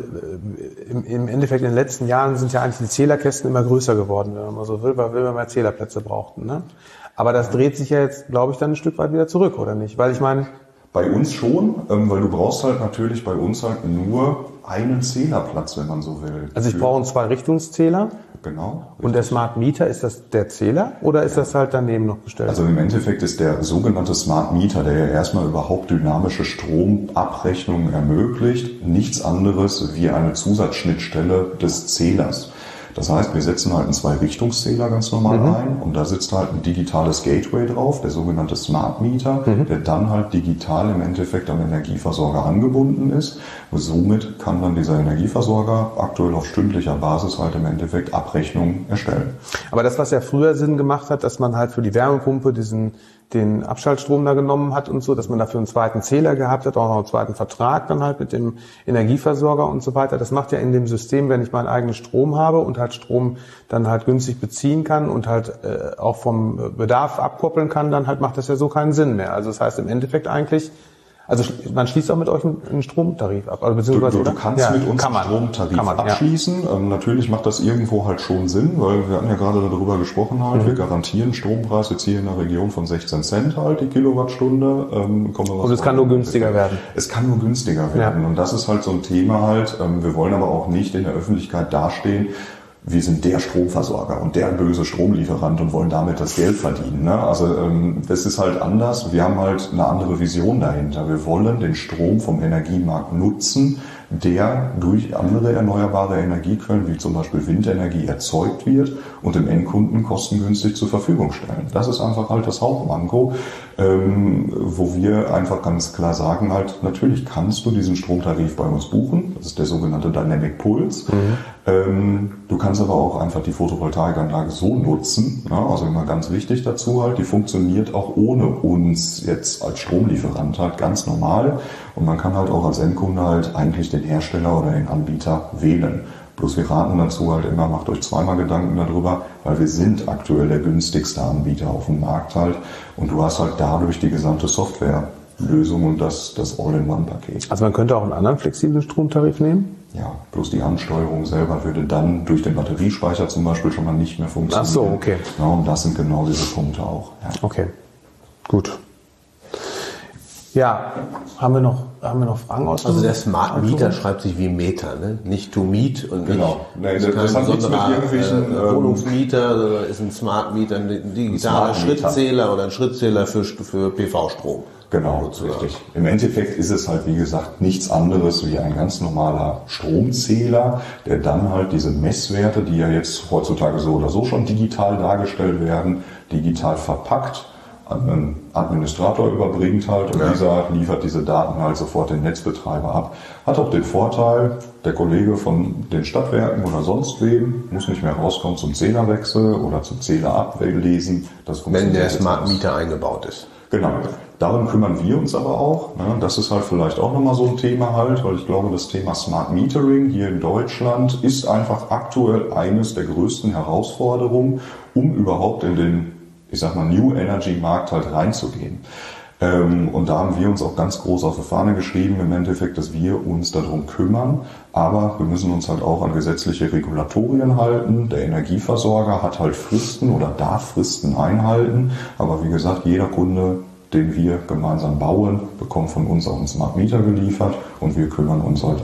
im, im Endeffekt in den letzten Jahren sind ja eigentlich die Zählerkästen immer größer geworden, wenn man so will, weil wir mehr Zählerplätze brauchten. Ne? Aber das dreht sich ja jetzt, glaube ich, dann ein Stück weit wieder zurück, oder nicht? Weil ich meine... Bei uns schon, ähm, weil du brauchst halt natürlich bei uns halt nur einen Zählerplatz, wenn man so will. Also ich brauche einen Zwei-Richtungszähler. Genau. Richtig. Und der Smart Meter, ist das der Zähler oder ist ja. das halt daneben noch gestellt? Also im Endeffekt ist der sogenannte Smart Meter, der ja erstmal überhaupt dynamische Stromabrechnungen ermöglicht, nichts anderes wie eine Zusatzschnittstelle des Zählers. Das heißt, wir setzen halt einen Zwei-Richtungszähler ganz normal mhm. ein und da sitzt halt ein digitales Gateway drauf, der sogenannte Smart Meter, mhm. der dann halt digital im Endeffekt am Energieversorger angebunden ist. Und somit kann dann dieser Energieversorger aktuell auf stündlicher Basis halt im Endeffekt Abrechnungen erstellen. Aber das, was ja früher Sinn gemacht hat, dass man halt für die Wärmepumpe diesen den Abschaltstrom da genommen hat und so, dass man dafür einen zweiten Zähler gehabt hat, auch noch einen zweiten Vertrag dann halt mit dem Energieversorger und so weiter. Das macht ja in dem System, wenn ich meinen eigenen Strom habe und halt Strom dann halt günstig beziehen kann und halt äh, auch vom Bedarf abkoppeln kann, dann halt macht das ja so keinen Sinn mehr. Also das heißt im Endeffekt eigentlich, also man schließt auch mit euch einen Stromtarif ab. Also beziehungsweise, du, du, du kannst ja, mit uns kann man, einen Stromtarif kann man, abschließen. Ja. Ähm, natürlich macht das irgendwo halt schon Sinn, weil wir hatten ja gerade darüber gesprochen halt. Mhm. Wir garantieren Strompreis jetzt hier in der Region von sechzehn Cent halt die Kilowattstunde. Ähm, kommen wir Und es kann nur günstiger werden. Es kann nur günstiger werden. Ja. Und das ist halt so ein Thema halt. Ähm, wir wollen aber auch nicht in der Öffentlichkeit dastehen, wir sind der Stromversorger und der böse Stromlieferant und wollen damit das Geld verdienen. Ne? Also ähm, das ist halt anders. Wir haben halt eine andere Vision dahinter. Wir wollen den Strom vom Energiemarkt nutzen, der durch andere erneuerbare Energiequellen, wie zum Beispiel Windenergie, erzeugt wird und dem Endkunden kostengünstig zur Verfügung stellen. Das ist einfach halt das Hauptmanko, ähm, wo wir einfach ganz klar sagen halt, natürlich kannst du diesen Stromtarif bei uns buchen. Das ist der sogenannte Dynamic Pulse. Mhm. Ähm, du kannst aber auch einfach die Photovoltaikanlage so nutzen. Ja, also immer ganz wichtig dazu halt, die funktioniert auch ohne uns jetzt als Stromlieferant halt ganz normal. Und man kann halt auch als Endkunde halt eigentlich den Hersteller oder den Anbieter wählen. Bloß wir raten dazu halt immer, macht euch zweimal Gedanken darüber, weil wir sind aktuell der günstigste Anbieter auf dem Markt halt. Und du hast halt dadurch die gesamte Softwarelösung und das, das All-in-One-Paket. Also man könnte auch einen anderen flexiblen Stromtarif nehmen? Ja, bloß die Ansteuerung selber würde dann durch den Batteriespeicher zum Beispiel schon mal nicht mehr funktionieren. Ach so, okay. Ja, und das sind genau diese Punkte auch. Ja. Okay, gut. Ja, haben wir noch, haben wir noch Fragen aus? Also der Smart Meter schreibt sich wie Meter, ne? Nicht to meet und genau. nicht, nee, das, das hat nichts mit irgendwelchen äh, Wohnungsmieter, sondern ist ein Smart Meter, ein digitaler Schrittzähler oder ein Schrittzähler für, für P V-Strom. Genau, richtig. Im Endeffekt ist es halt, wie gesagt, nichts anderes wie ein ganz normaler Stromzähler, der dann halt diese Messwerte, die ja jetzt heutzutage so oder so schon digital dargestellt werden, digital verpackt an einen Administrator überbringt halt und ja. dieser liefert diese Daten halt sofort den Netzbetreiber ab. Hat auch den Vorteil, der Kollege von den Stadtwerken oder sonst wem muss nicht mehr rauskommen zum Zählerwechsel oder zum Zähler ablesen. Das funktioniert, wenn der Smart Meter eingebaut ist. Genau. Darum kümmern wir uns aber auch. Das ist halt vielleicht auch nochmal so ein Thema halt, weil ich glaube, das Thema Smart Metering hier in Deutschland ist einfach aktuell eines der größten Herausforderungen, um überhaupt in den, ich sag mal, New Energy Markt halt reinzugehen. Und da haben wir uns auch ganz groß auf die Fahne geschrieben, im Endeffekt, dass wir uns darum kümmern. Aber wir müssen uns halt auch an gesetzliche Regulatorien halten. Der Energieversorger hat halt Fristen oder darf Fristen einhalten. Aber wie gesagt, jeder Kunde, den wir gemeinsam bauen, bekommt von uns auch einen Smart Meter geliefert. Und wir kümmern uns halt auch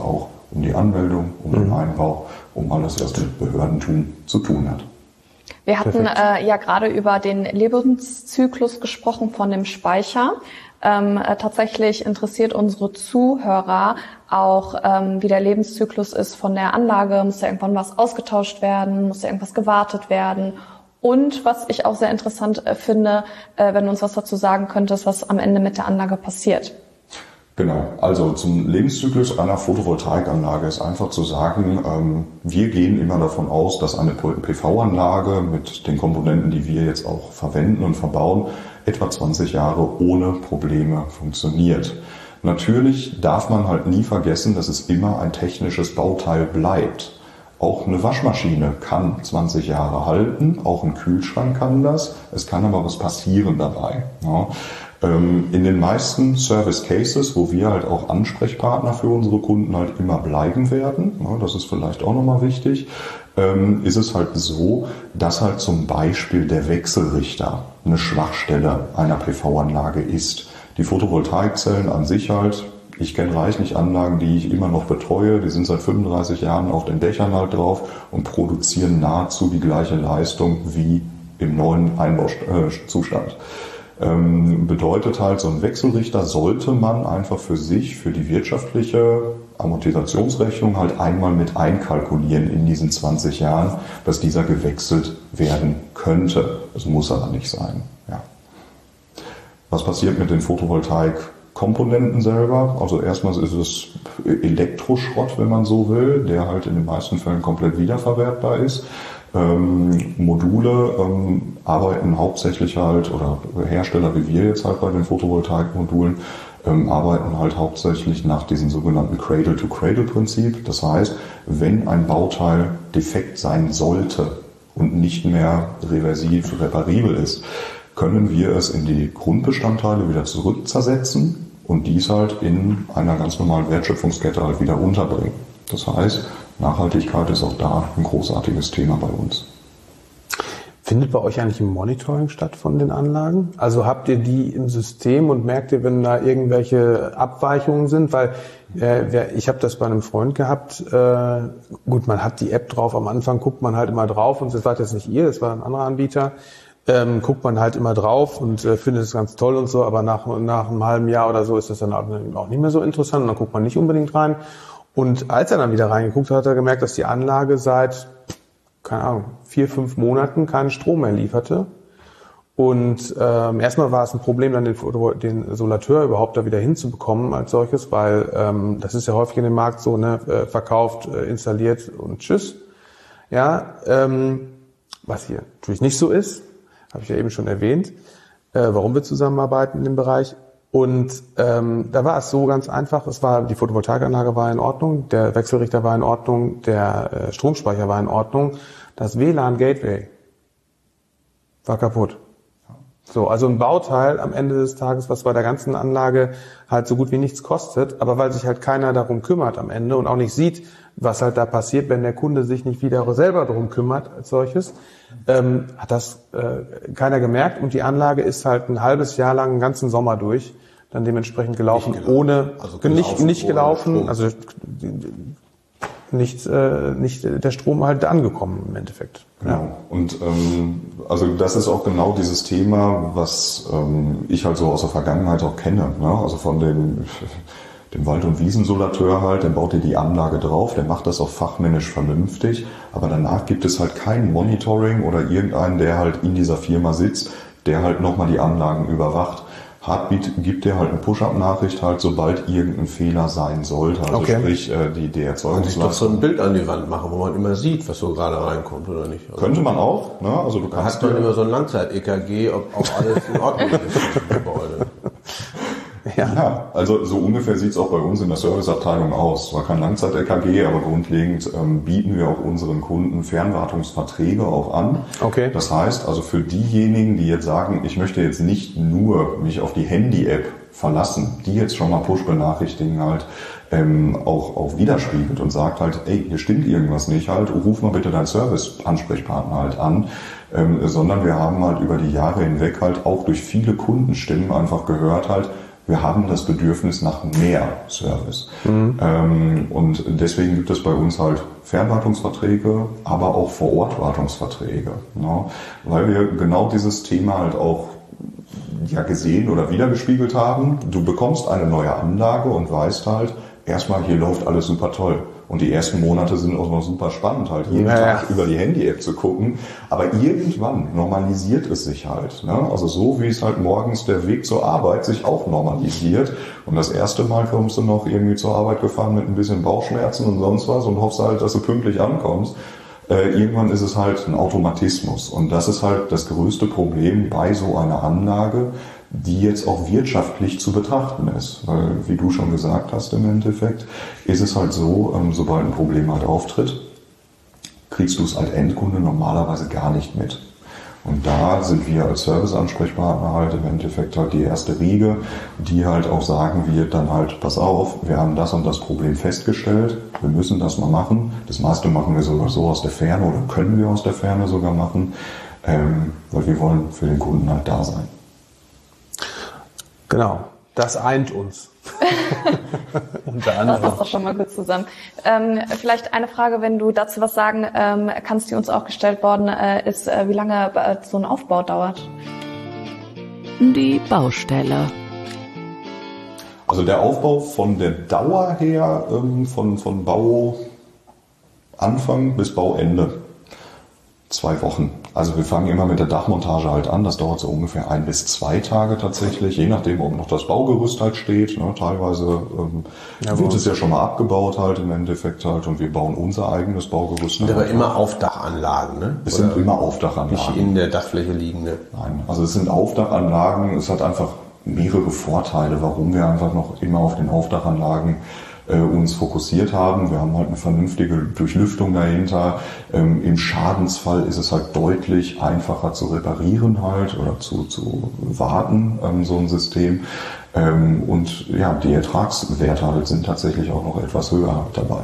um die Anmeldung, um den Einbau, um alles, was mit Behördentum zu tun hat. Wir hatten äh, ja gerade über den Lebenszyklus gesprochen von dem Speicher. Ähm, äh, tatsächlich interessiert unsere Zuhörer auch, ähm, wie der Lebenszyklus ist von der Anlage. Muss da irgendwann was ausgetauscht werden? Muss da irgendwas gewartet werden? Und was ich auch sehr interessant äh, finde, äh, wenn du uns was dazu sagen könntest, was am Ende mit der Anlage passiert. Genau, also zum Lebenszyklus einer Photovoltaikanlage ist einfach zu sagen, ähm, wir gehen immer davon aus, dass eine P V-Anlage mit den Komponenten, die wir jetzt auch verwenden und verbauen, etwa zwanzig Jahre ohne Probleme funktioniert. Natürlich darf man halt nie vergessen, dass es immer ein technisches Bauteil bleibt. Auch eine Waschmaschine kann zwanzig Jahre halten, auch ein Kühlschrank kann das, es kann aber was passieren dabei. Ja. In den meisten Service Cases, wo wir halt auch Ansprechpartner für unsere Kunden halt immer bleiben werden, das ist vielleicht auch nochmal wichtig, ist es halt so, dass halt zum Beispiel der Wechselrichter eine Schwachstelle einer P V-Anlage ist. Die Photovoltaikzellen an sich halt, ich kenne reichlich Anlagen, die ich immer noch betreue, die sind seit fünfunddreißig Jahren auf den Dächern halt drauf und produzieren nahezu die gleiche Leistung wie im neuen Einbauzustand. Ähm, bedeutet halt, so ein Wechselrichter sollte man einfach für sich, für die wirtschaftliche Amortisationsrechnung halt einmal mit einkalkulieren in diesen zwanzig Jahren, dass dieser gewechselt werden könnte. Es muss aber nicht sein. Ja. Was passiert mit den Photovoltaik-Komponenten selber? Also erstmal ist es Elektroschrott, wenn man so will, der halt in den meisten Fällen komplett wiederverwertbar ist. Ähm, Module ähm, arbeiten hauptsächlich halt, oder Hersteller wie wir jetzt halt bei den Photovoltaikmodulen, ähm, arbeiten halt hauptsächlich nach diesem sogenannten Cradle-to-Cradle-Prinzip. Das heißt, wenn ein Bauteil defekt sein sollte und nicht mehr reversiv reparabel ist, können wir es in die Grundbestandteile wieder zurückzersetzen und dies halt in einer ganz normalen Wertschöpfungskette halt wieder unterbringen. Das heißt, Nachhaltigkeit ist auch da ein großartiges Thema bei uns. Findet bei euch eigentlich ein Monitoring statt von den Anlagen? Also habt ihr die im System und merkt ihr, wenn da irgendwelche Abweichungen sind? Weil äh, ich habe das bei einem Freund gehabt. Äh, gut, man hat die App drauf. Am Anfang guckt man halt immer drauf und das war jetzt nicht ihr, das war ein anderer Anbieter. Ähm, guckt man halt immer drauf und äh, findet es ganz toll und so. Aber nach, nach einem halben Jahr oder so ist das dann auch nicht mehr so interessant und dann guckt man nicht unbedingt rein. Und als er dann wieder reingeguckt hat, hat er gemerkt, dass die Anlage seit, keine Ahnung, vier, fünf Monaten keinen Strom mehr lieferte. Und ähm, erstmal war es ein Problem, dann den, den Solateur überhaupt da wieder hinzubekommen als solches, weil ähm, das ist ja häufig in dem Markt so, ne, äh, verkauft, äh, installiert und tschüss. Ja, ähm, was hier natürlich nicht so ist, habe ich ja eben schon erwähnt, äh, warum wir zusammenarbeiten in dem Bereich. Und ähm, da war es so ganz einfach, es war die Photovoltaikanlage war in Ordnung, der Wechselrichter war in Ordnung, der äh, Stromspeicher war in Ordnung, das W L A N-Gateway war kaputt. So, also ein Bauteil am Ende des Tages, was bei der ganzen Anlage halt so gut wie nichts kostet, aber weil sich halt keiner darum kümmert am Ende und auch nicht sieht, was halt da passiert, wenn der Kunde sich nicht wieder selber darum kümmert als solches, ähm, hat das äh, keiner gemerkt und die Anlage ist halt ein halbes Jahr lang, einen ganzen Sommer durch, dann dementsprechend gelaufen, nicht gelaufen. ohne, also gelaufen, nicht, nicht gelaufen, also nicht, äh, nicht der Strom halt angekommen im Endeffekt. Genau. Ja. Und ähm, also das ist auch genau dieses Thema, was ähm, ich halt so aus der Vergangenheit auch kenne. Ne? Also von dem, dem Wald- und Wiesensolateur halt, der baut dir die Anlage drauf, der macht das auch fachmännisch vernünftig, aber danach gibt es halt kein Monitoring oder irgendeinen, der halt in dieser Firma sitzt, der halt nochmal die Anlagen überwacht. Heartbeat gibt dir halt eine Push-Up-Nachricht halt, sobald irgendein Fehler sein sollte. Also okay. sprich, die, die Erzeugungsleistung. Man sich doch so ein Bild an die Wand machen, wo man immer sieht, was so gerade reinkommt, oder nicht? Also könnte man auch, ne? Also du da kannst hat man immer so ein Langzeit-E K G, ob auch alles in Ordnung ist im Gebäude. Ja. ja, also so ungefähr sieht es auch bei uns in der Serviceabteilung aus. Zwar kein Langzeit-E K G, aber grundlegend ähm, bieten wir auch unseren Kunden Fernwartungsverträge auch an. Okay. Das heißt, also für diejenigen, die jetzt sagen, ich möchte jetzt nicht nur mich auf die Handy-App verlassen, die jetzt schon mal Push-Benachrichtigungen halt ähm, auch, auch widerspiegelt und sagt halt, ey, hier stimmt irgendwas nicht halt, ruf mal bitte deinen Service-Ansprechpartner halt an. Ähm, sondern wir haben halt über die Jahre hinweg halt auch durch viele Kundenstimmen einfach gehört halt, Wir haben das Bedürfnis nach mehr Service. Mhm. Ähm, und deswegen gibt es bei uns halt Fernwartungsverträge, aber auch Vorortwartungsverträge. Ne? Weil wir genau dieses Thema halt auch ja gesehen oder wiedergespiegelt haben. Du bekommst eine neue Anlage und weißt halt, erstmal hier läuft alles super toll. Und die ersten Monate sind auch noch super spannend, halt jeden ja, Tag über die Handy-App zu gucken. Aber irgendwann normalisiert es sich halt. Ne? Also so wie es halt morgens der Weg zur Arbeit sich auch normalisiert. Und das erste Mal kommst du noch irgendwie zur Arbeit gefahren mit ein bisschen Bauchschmerzen und sonst was und hoffst halt, dass du pünktlich ankommst. Äh, irgendwann ist es halt ein Automatismus. Und das ist halt das größte Problem bei so einer Anlage, die jetzt auch wirtschaftlich zu betrachten ist. Weil, wie du schon gesagt hast, im Endeffekt ist es halt so, ähm, sobald ein Problem halt auftritt, kriegst du es als Endkunde normalerweise gar nicht mit. Und da sind wir als Service-Ansprechpartner halt im Endeffekt halt die erste Riege, die halt auch sagen wird dann halt, pass auf, wir haben das und das Problem festgestellt, wir müssen das mal machen. Das meiste machen wir sogar so aus der Ferne oder können wir aus der Ferne sogar machen, ähm, weil wir wollen für den Kunden halt da sein. Genau, das eint uns. Unter anderem. Das ist doch schon mal gut zusammen. Ähm, vielleicht eine Frage, wenn du dazu was sagen ähm, kannst, die uns auch gestellt worden äh, ist, äh, wie lange äh, so ein Aufbau dauert? Die Baustelle. Also der Aufbau von der Dauer her, ähm, von, von Bauanfang bis Bauende, zwei Wochen. Also wir fangen immer mit der Dachmontage halt an. Das dauert so ungefähr ein bis zwei Tage tatsächlich, je nachdem, ob noch das Baugerüst halt steht. Ne? Teilweise ähm, ja, wird es ja schon mal abgebaut halt im Endeffekt halt und wir bauen unser eigenes Baugerüst. Sind aber immer Aufdachanlagen, ne? Es sind immer Aufdachanlagen. Nicht in der Dachfläche liegende. Nein, also es sind Aufdachanlagen. Es hat einfach mehrere Vorteile, warum wir einfach noch immer auf den Aufdachanlagen uns fokussiert haben. Wir haben halt eine vernünftige Durchlüftung dahinter. Ähm, Im Schadensfall ist es halt deutlich einfacher zu reparieren halt oder zu, zu warten, ähm, so ein System. Ähm, und ja, die Ertragswerte halt sind tatsächlich auch noch etwas höher dabei.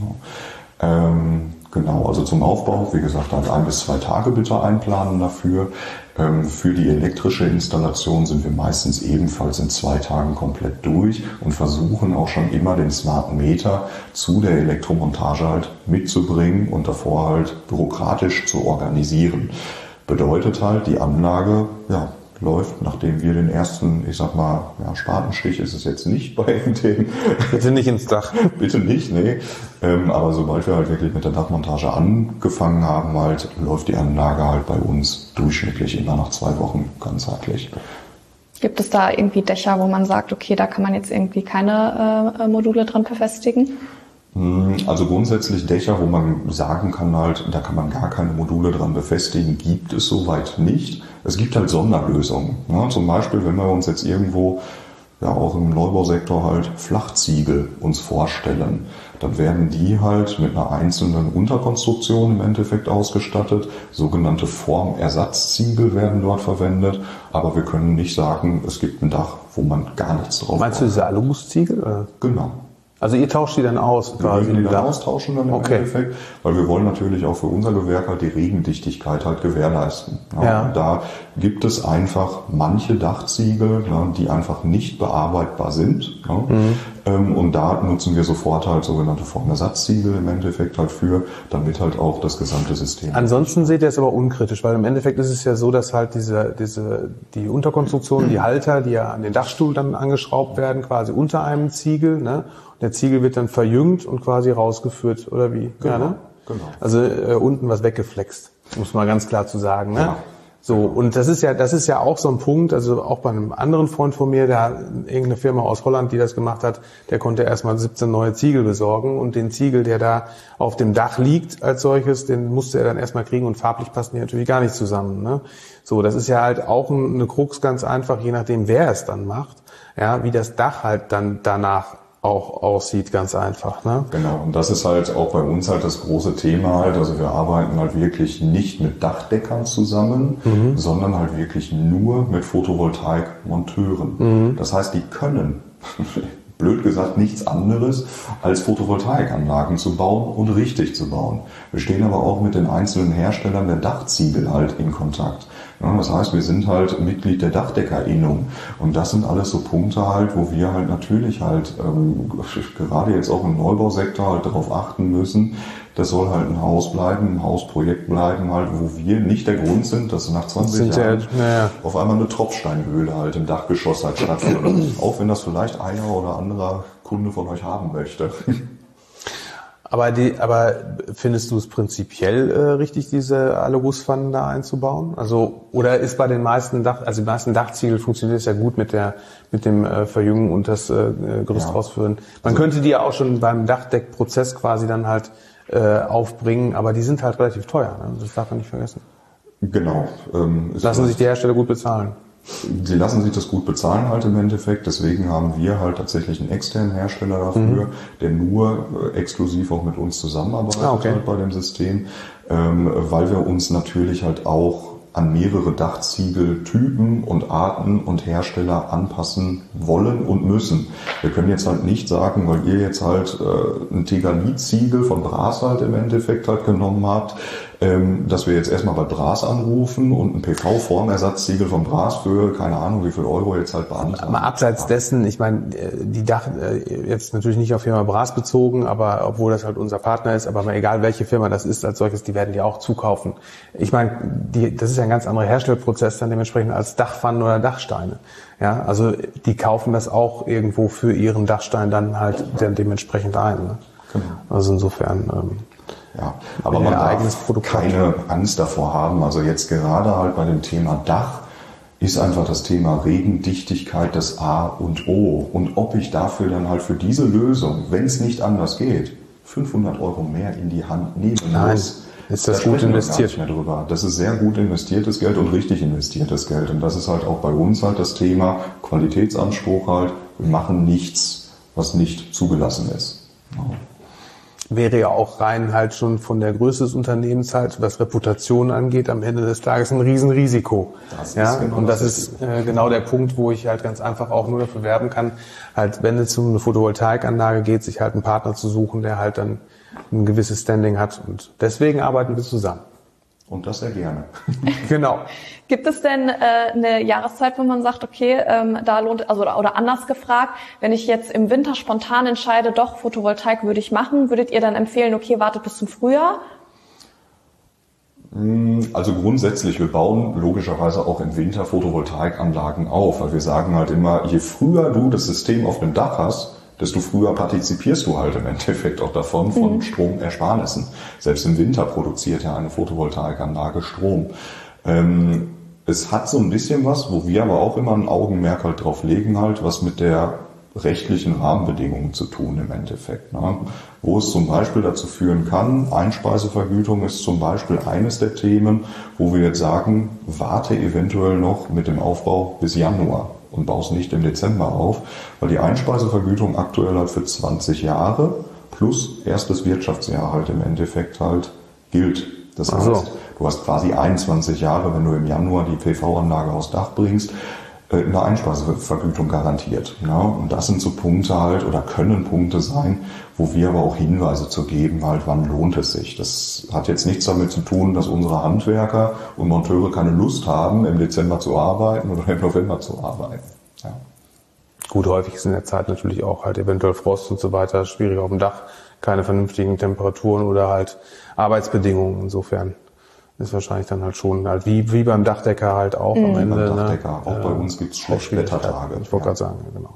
Ja. Ähm, genau, also zum Aufbau, wie gesagt, halt ein bis zwei Tage bitte einplanen dafür. Für die elektrische Installation sind wir meistens ebenfalls in zwei Tagen komplett durch und versuchen auch schon immer den smarten Meter zu der Elektromontage halt mitzubringen und davor halt bürokratisch zu organisieren. Bedeutet halt, die Anlage, ja, läuft, nachdem wir den ersten, ich sag mal, ja, Spatenstich ist es jetzt nicht bei dem. Bitte nicht ins Dach. Bitte nicht, nee. Ähm, aber sobald wir halt wirklich mit der Dachmontage angefangen haben, halt, läuft die Anlage halt bei uns durchschnittlich immer nach zwei Wochen ganzheitlich. Gibt es da irgendwie Dächer, wo man sagt, okay, da kann man jetzt irgendwie keine äh, Module dran befestigen? Also grundsätzlich Dächer, wo man sagen kann halt, da kann man gar keine Module dran befestigen, gibt es soweit nicht. Es gibt halt Sonderlösungen. Ja, zum Beispiel, wenn wir uns jetzt irgendwo, ja auch im Neubausektor halt Flachziegel uns vorstellen, dann werden die halt mit einer einzelnen Unterkonstruktion im Endeffekt ausgestattet. Sogenannte Formersatzziegel werden dort verwendet, aber wir können nicht sagen, es gibt ein Dach, wo man gar nichts drauf Meinst du diese Alumusziegel? Oder? Genau. Also ihr tauscht die dann aus? Wir quasi die dann austauschen dann im okay. Endeffekt, weil wir wollen natürlich auch für unser Gewerk halt die Regendichtigkeit halt gewährleisten. Ja, ja. Und da gibt es einfach manche Dachziegel, ja, die einfach nicht bearbeitbar sind. Ja. Mhm. Ähm, und da nutzen wir sofort halt sogenannte Formersatzziegel im Endeffekt halt für, damit halt auch das gesamte System. Ansonsten seht ihr es aber unkritisch, weil im Endeffekt ist es ja so, dass halt diese, diese, die Unterkonstruktion, die Halter, die ja an den Dachstuhl dann angeschraubt werden, quasi unter einem Ziegel, ne? Der Ziegel wird dann verjüngt und quasi rausgeführt, oder wie? Genau, ja, ne? genau. Also äh, unten was weggeflext, muss man ganz klar zu sagen, ne? Ja. So, und das ist ja, das ist ja auch so ein Punkt, also auch bei einem anderen Freund von mir, der irgendeine Firma aus Holland, die das gemacht hat, der konnte erstmal siebzehn neue Ziegel besorgen und den Ziegel, der da auf dem Dach liegt als solches, den musste er dann erstmal kriegen und farblich passen die natürlich gar nicht zusammen, ne? So, das ist ja halt auch eine Krux ganz einfach, je nachdem wer es dann macht, ja, wie das Dach halt dann danach auch aussieht, ganz einfach, ne? Genau, und das ist halt auch bei uns halt das große Thema halt, also wir arbeiten halt wirklich nicht mit Dachdeckern zusammen, mhm. sondern halt wirklich nur mit Photovoltaikmonteuren. Mhm. Das heißt, die können, blöd gesagt, nichts anderes als Photovoltaikanlagen zu bauen und richtig zu bauen. Wir stehen aber auch mit den einzelnen Herstellern der Dachziegel halt in Kontakt. Ja, das heißt, wir sind halt Mitglied der Dachdeckerinnung. Und das sind alles so Punkte halt, wo wir halt natürlich halt, ähm, gerade jetzt auch im Neubausektor halt darauf achten müssen, das soll halt ein Haus bleiben, ein Hausprojekt bleiben halt, wo wir nicht der Grund sind, dass nach zwanzig Jahren ja, ja. auf einmal eine Tropfsteinhöhle halt im Dachgeschoss halt stattfindet. Auch wenn das vielleicht einer oder anderer Kunde von euch haben möchte. Aber, die, aber findest du es prinzipiell äh, richtig, diese Aluguspfannen da einzubauen? Also oder ist bei den meisten Dach, also die meisten Dachziegel funktioniert es ja gut mit der mit dem äh, Verjüngen und das äh, Gerüst ja. ausführen. Man also, könnte die ja auch schon beim Dachdeckprozess quasi dann halt äh, aufbringen, aber die sind halt relativ teuer. Ne? Das darf man nicht vergessen. Genau. Ähm, Lassen sich die Hersteller gut bezahlen. Sie lassen sich das gut bezahlen halt im Endeffekt, deswegen haben wir halt tatsächlich einen externen Hersteller dafür, mhm. der nur äh, exklusiv auch mit uns zusammenarbeitet ah, okay. halt bei dem System, ähm, weil wir uns natürlich halt auch an mehrere Dachziegeltypen und Arten und Hersteller anpassen wollen und müssen. Wir können jetzt halt nicht sagen, weil ihr jetzt halt äh, ein Teganit-Ziegel von Braas halt im Endeffekt halt genommen habt, ähm, dass wir jetzt erstmal bei Braas anrufen und ein P V-Formersatzziegel von Braas für keine Ahnung wie viel Euro jetzt halt beantragen. Mal abseits dessen, ich meine, die Dach, jetzt natürlich nicht auf Firma Braas bezogen, aber obwohl das halt unser Partner ist, aber mal egal welche Firma das ist als solches, die werden die auch zukaufen. Ich meine, die, das ist ja ein ganz anderer Herstellprozess dann dementsprechend als Dachpfannen oder Dachsteine. Ja, also die kaufen das auch irgendwo für ihren Dachstein dann halt dann dementsprechend ein. Ne? Genau. Also insofern. Ähm, Ja, aber man darf keine Angst davor haben. Also jetzt gerade halt bei dem Thema Dach ist einfach das Thema Regendichtigkeit das A und O. Und ob ich dafür dann halt für diese Lösung, wenn es nicht anders geht, fünfhundert Euro mehr in die Hand nehmen Nein, muss, ist das gut investiert? Mehr drüber. Das ist sehr gut investiertes Geld und richtig investiertes Geld. Und das ist halt auch bei uns halt das Thema Qualitätsanspruch halt. Wir machen nichts, was nicht zugelassen ist. Ja. Wäre ja auch rein halt schon von der Größe des Unternehmens halt, was Reputation angeht, am Ende des Tages ein Riesenrisiko. Das ja, genau und das, das ist äh, genau der Punkt, wo ich halt ganz einfach auch nur dafür werben kann, halt, wenn es um eine Photovoltaikanlage geht, sich halt einen Partner zu suchen, der halt dann ein gewisses Standing hat. Und deswegen arbeiten wir zusammen. Und das sehr gerne. Genau. Gibt es denn äh, eine Jahreszeit, wo man sagt, okay, ähm, da lohnt, also oder, oder anders gefragt, wenn ich jetzt im Winter spontan entscheide, doch Photovoltaik würde ich machen, würdet ihr dann empfehlen, okay, wartet bis zum Frühjahr? Also grundsätzlich, wir bauen logischerweise auch im Winter Photovoltaikanlagen auf, weil wir sagen halt immer, je früher du das System auf dem Dach hast, desto früher partizipierst du halt im Endeffekt auch davon, von mhm. Stromersparnissen. Selbst im Winter produziert ja eine Photovoltaikanlage Strom. Ähm, es hat so ein bisschen was, wo wir aber auch immer ein Augenmerk halt drauf legen halt, was mit der rechtlichen Rahmenbedingungen zu tun im Endeffekt. Ne? Wo es zum Beispiel dazu führen kann, Einspeisevergütung ist zum Beispiel eines der Themen, wo wir jetzt sagen, warte eventuell noch mit dem Aufbau bis Januar und baust nicht im Dezember auf, weil die Einspeisevergütung aktuell halt für zwanzig Jahre plus erstes Wirtschaftsjahr halt im Endeffekt halt gilt. Das heißt, so. Du hast quasi einundzwanzig Jahre, wenn du im Januar die P V-Anlage aufs Dach bringst, eine Einspeisevergütung garantiert. Ja, und das sind so Punkte halt oder können Punkte sein, wo wir aber auch Hinweise zu geben, halt, wann lohnt es sich. Das hat jetzt nichts damit zu tun, dass unsere Handwerker und Monteure keine Lust haben, im Dezember zu arbeiten oder im November zu arbeiten. Ja. Gut, häufig ist in der Zeit natürlich auch halt eventuell Frost und so weiter, schwierig auf dem Dach, keine vernünftigen Temperaturen oder halt Arbeitsbedingungen. Insofern ist wahrscheinlich dann halt schon halt wie wie beim Dachdecker halt auch mhm. am Ende. Beim Dachdecker, ne? Auch bei uns gibt's Schlechtwettertage. Ich wollte ja. gerade sagen, genau.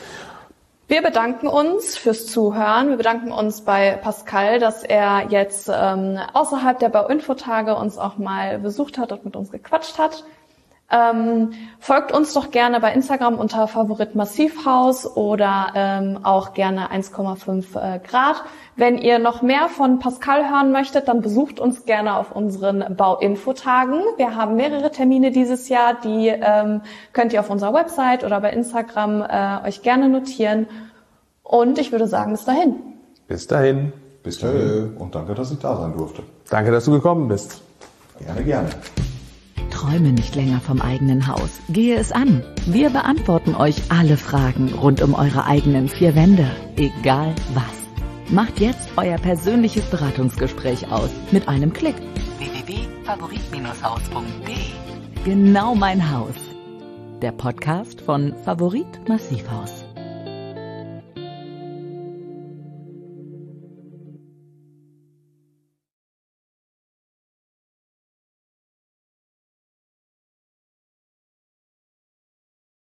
Wir bedanken uns fürs Zuhören. Wir bedanken uns bei Pascal, dass er jetzt ähm, außerhalb der Bauinfotage uns auch mal besucht hat und mit uns gequatscht hat. Ähm, folgt uns doch gerne bei Instagram unter Favorit Massivhaus oder ähm, auch gerne eins Komma fünf äh, Grad. Wenn ihr noch mehr von Pascal hören möchtet, dann besucht uns gerne auf unseren Bauinfotagen. Wir haben mehrere Termine dieses Jahr, die ähm, könnt ihr auf unserer Website oder bei Instagram äh, euch gerne notieren. Und ich würde sagen, bis dahin. Bis dahin. Bis dahin. Und danke, dass ich da sein durfte. Danke, dass du gekommen bist. Gerne, gerne. Träume nicht länger vom eigenen Haus. Gehe es an. Wir beantworten euch alle Fragen rund um eure eigenen vier Wände. Egal was. Macht jetzt euer persönliches Beratungsgespräch aus. Mit einem Klick. w w w punkt favorit Bindestrich haus punkt de Genau mein Haus. Der Podcast von Favorit Massivhaus.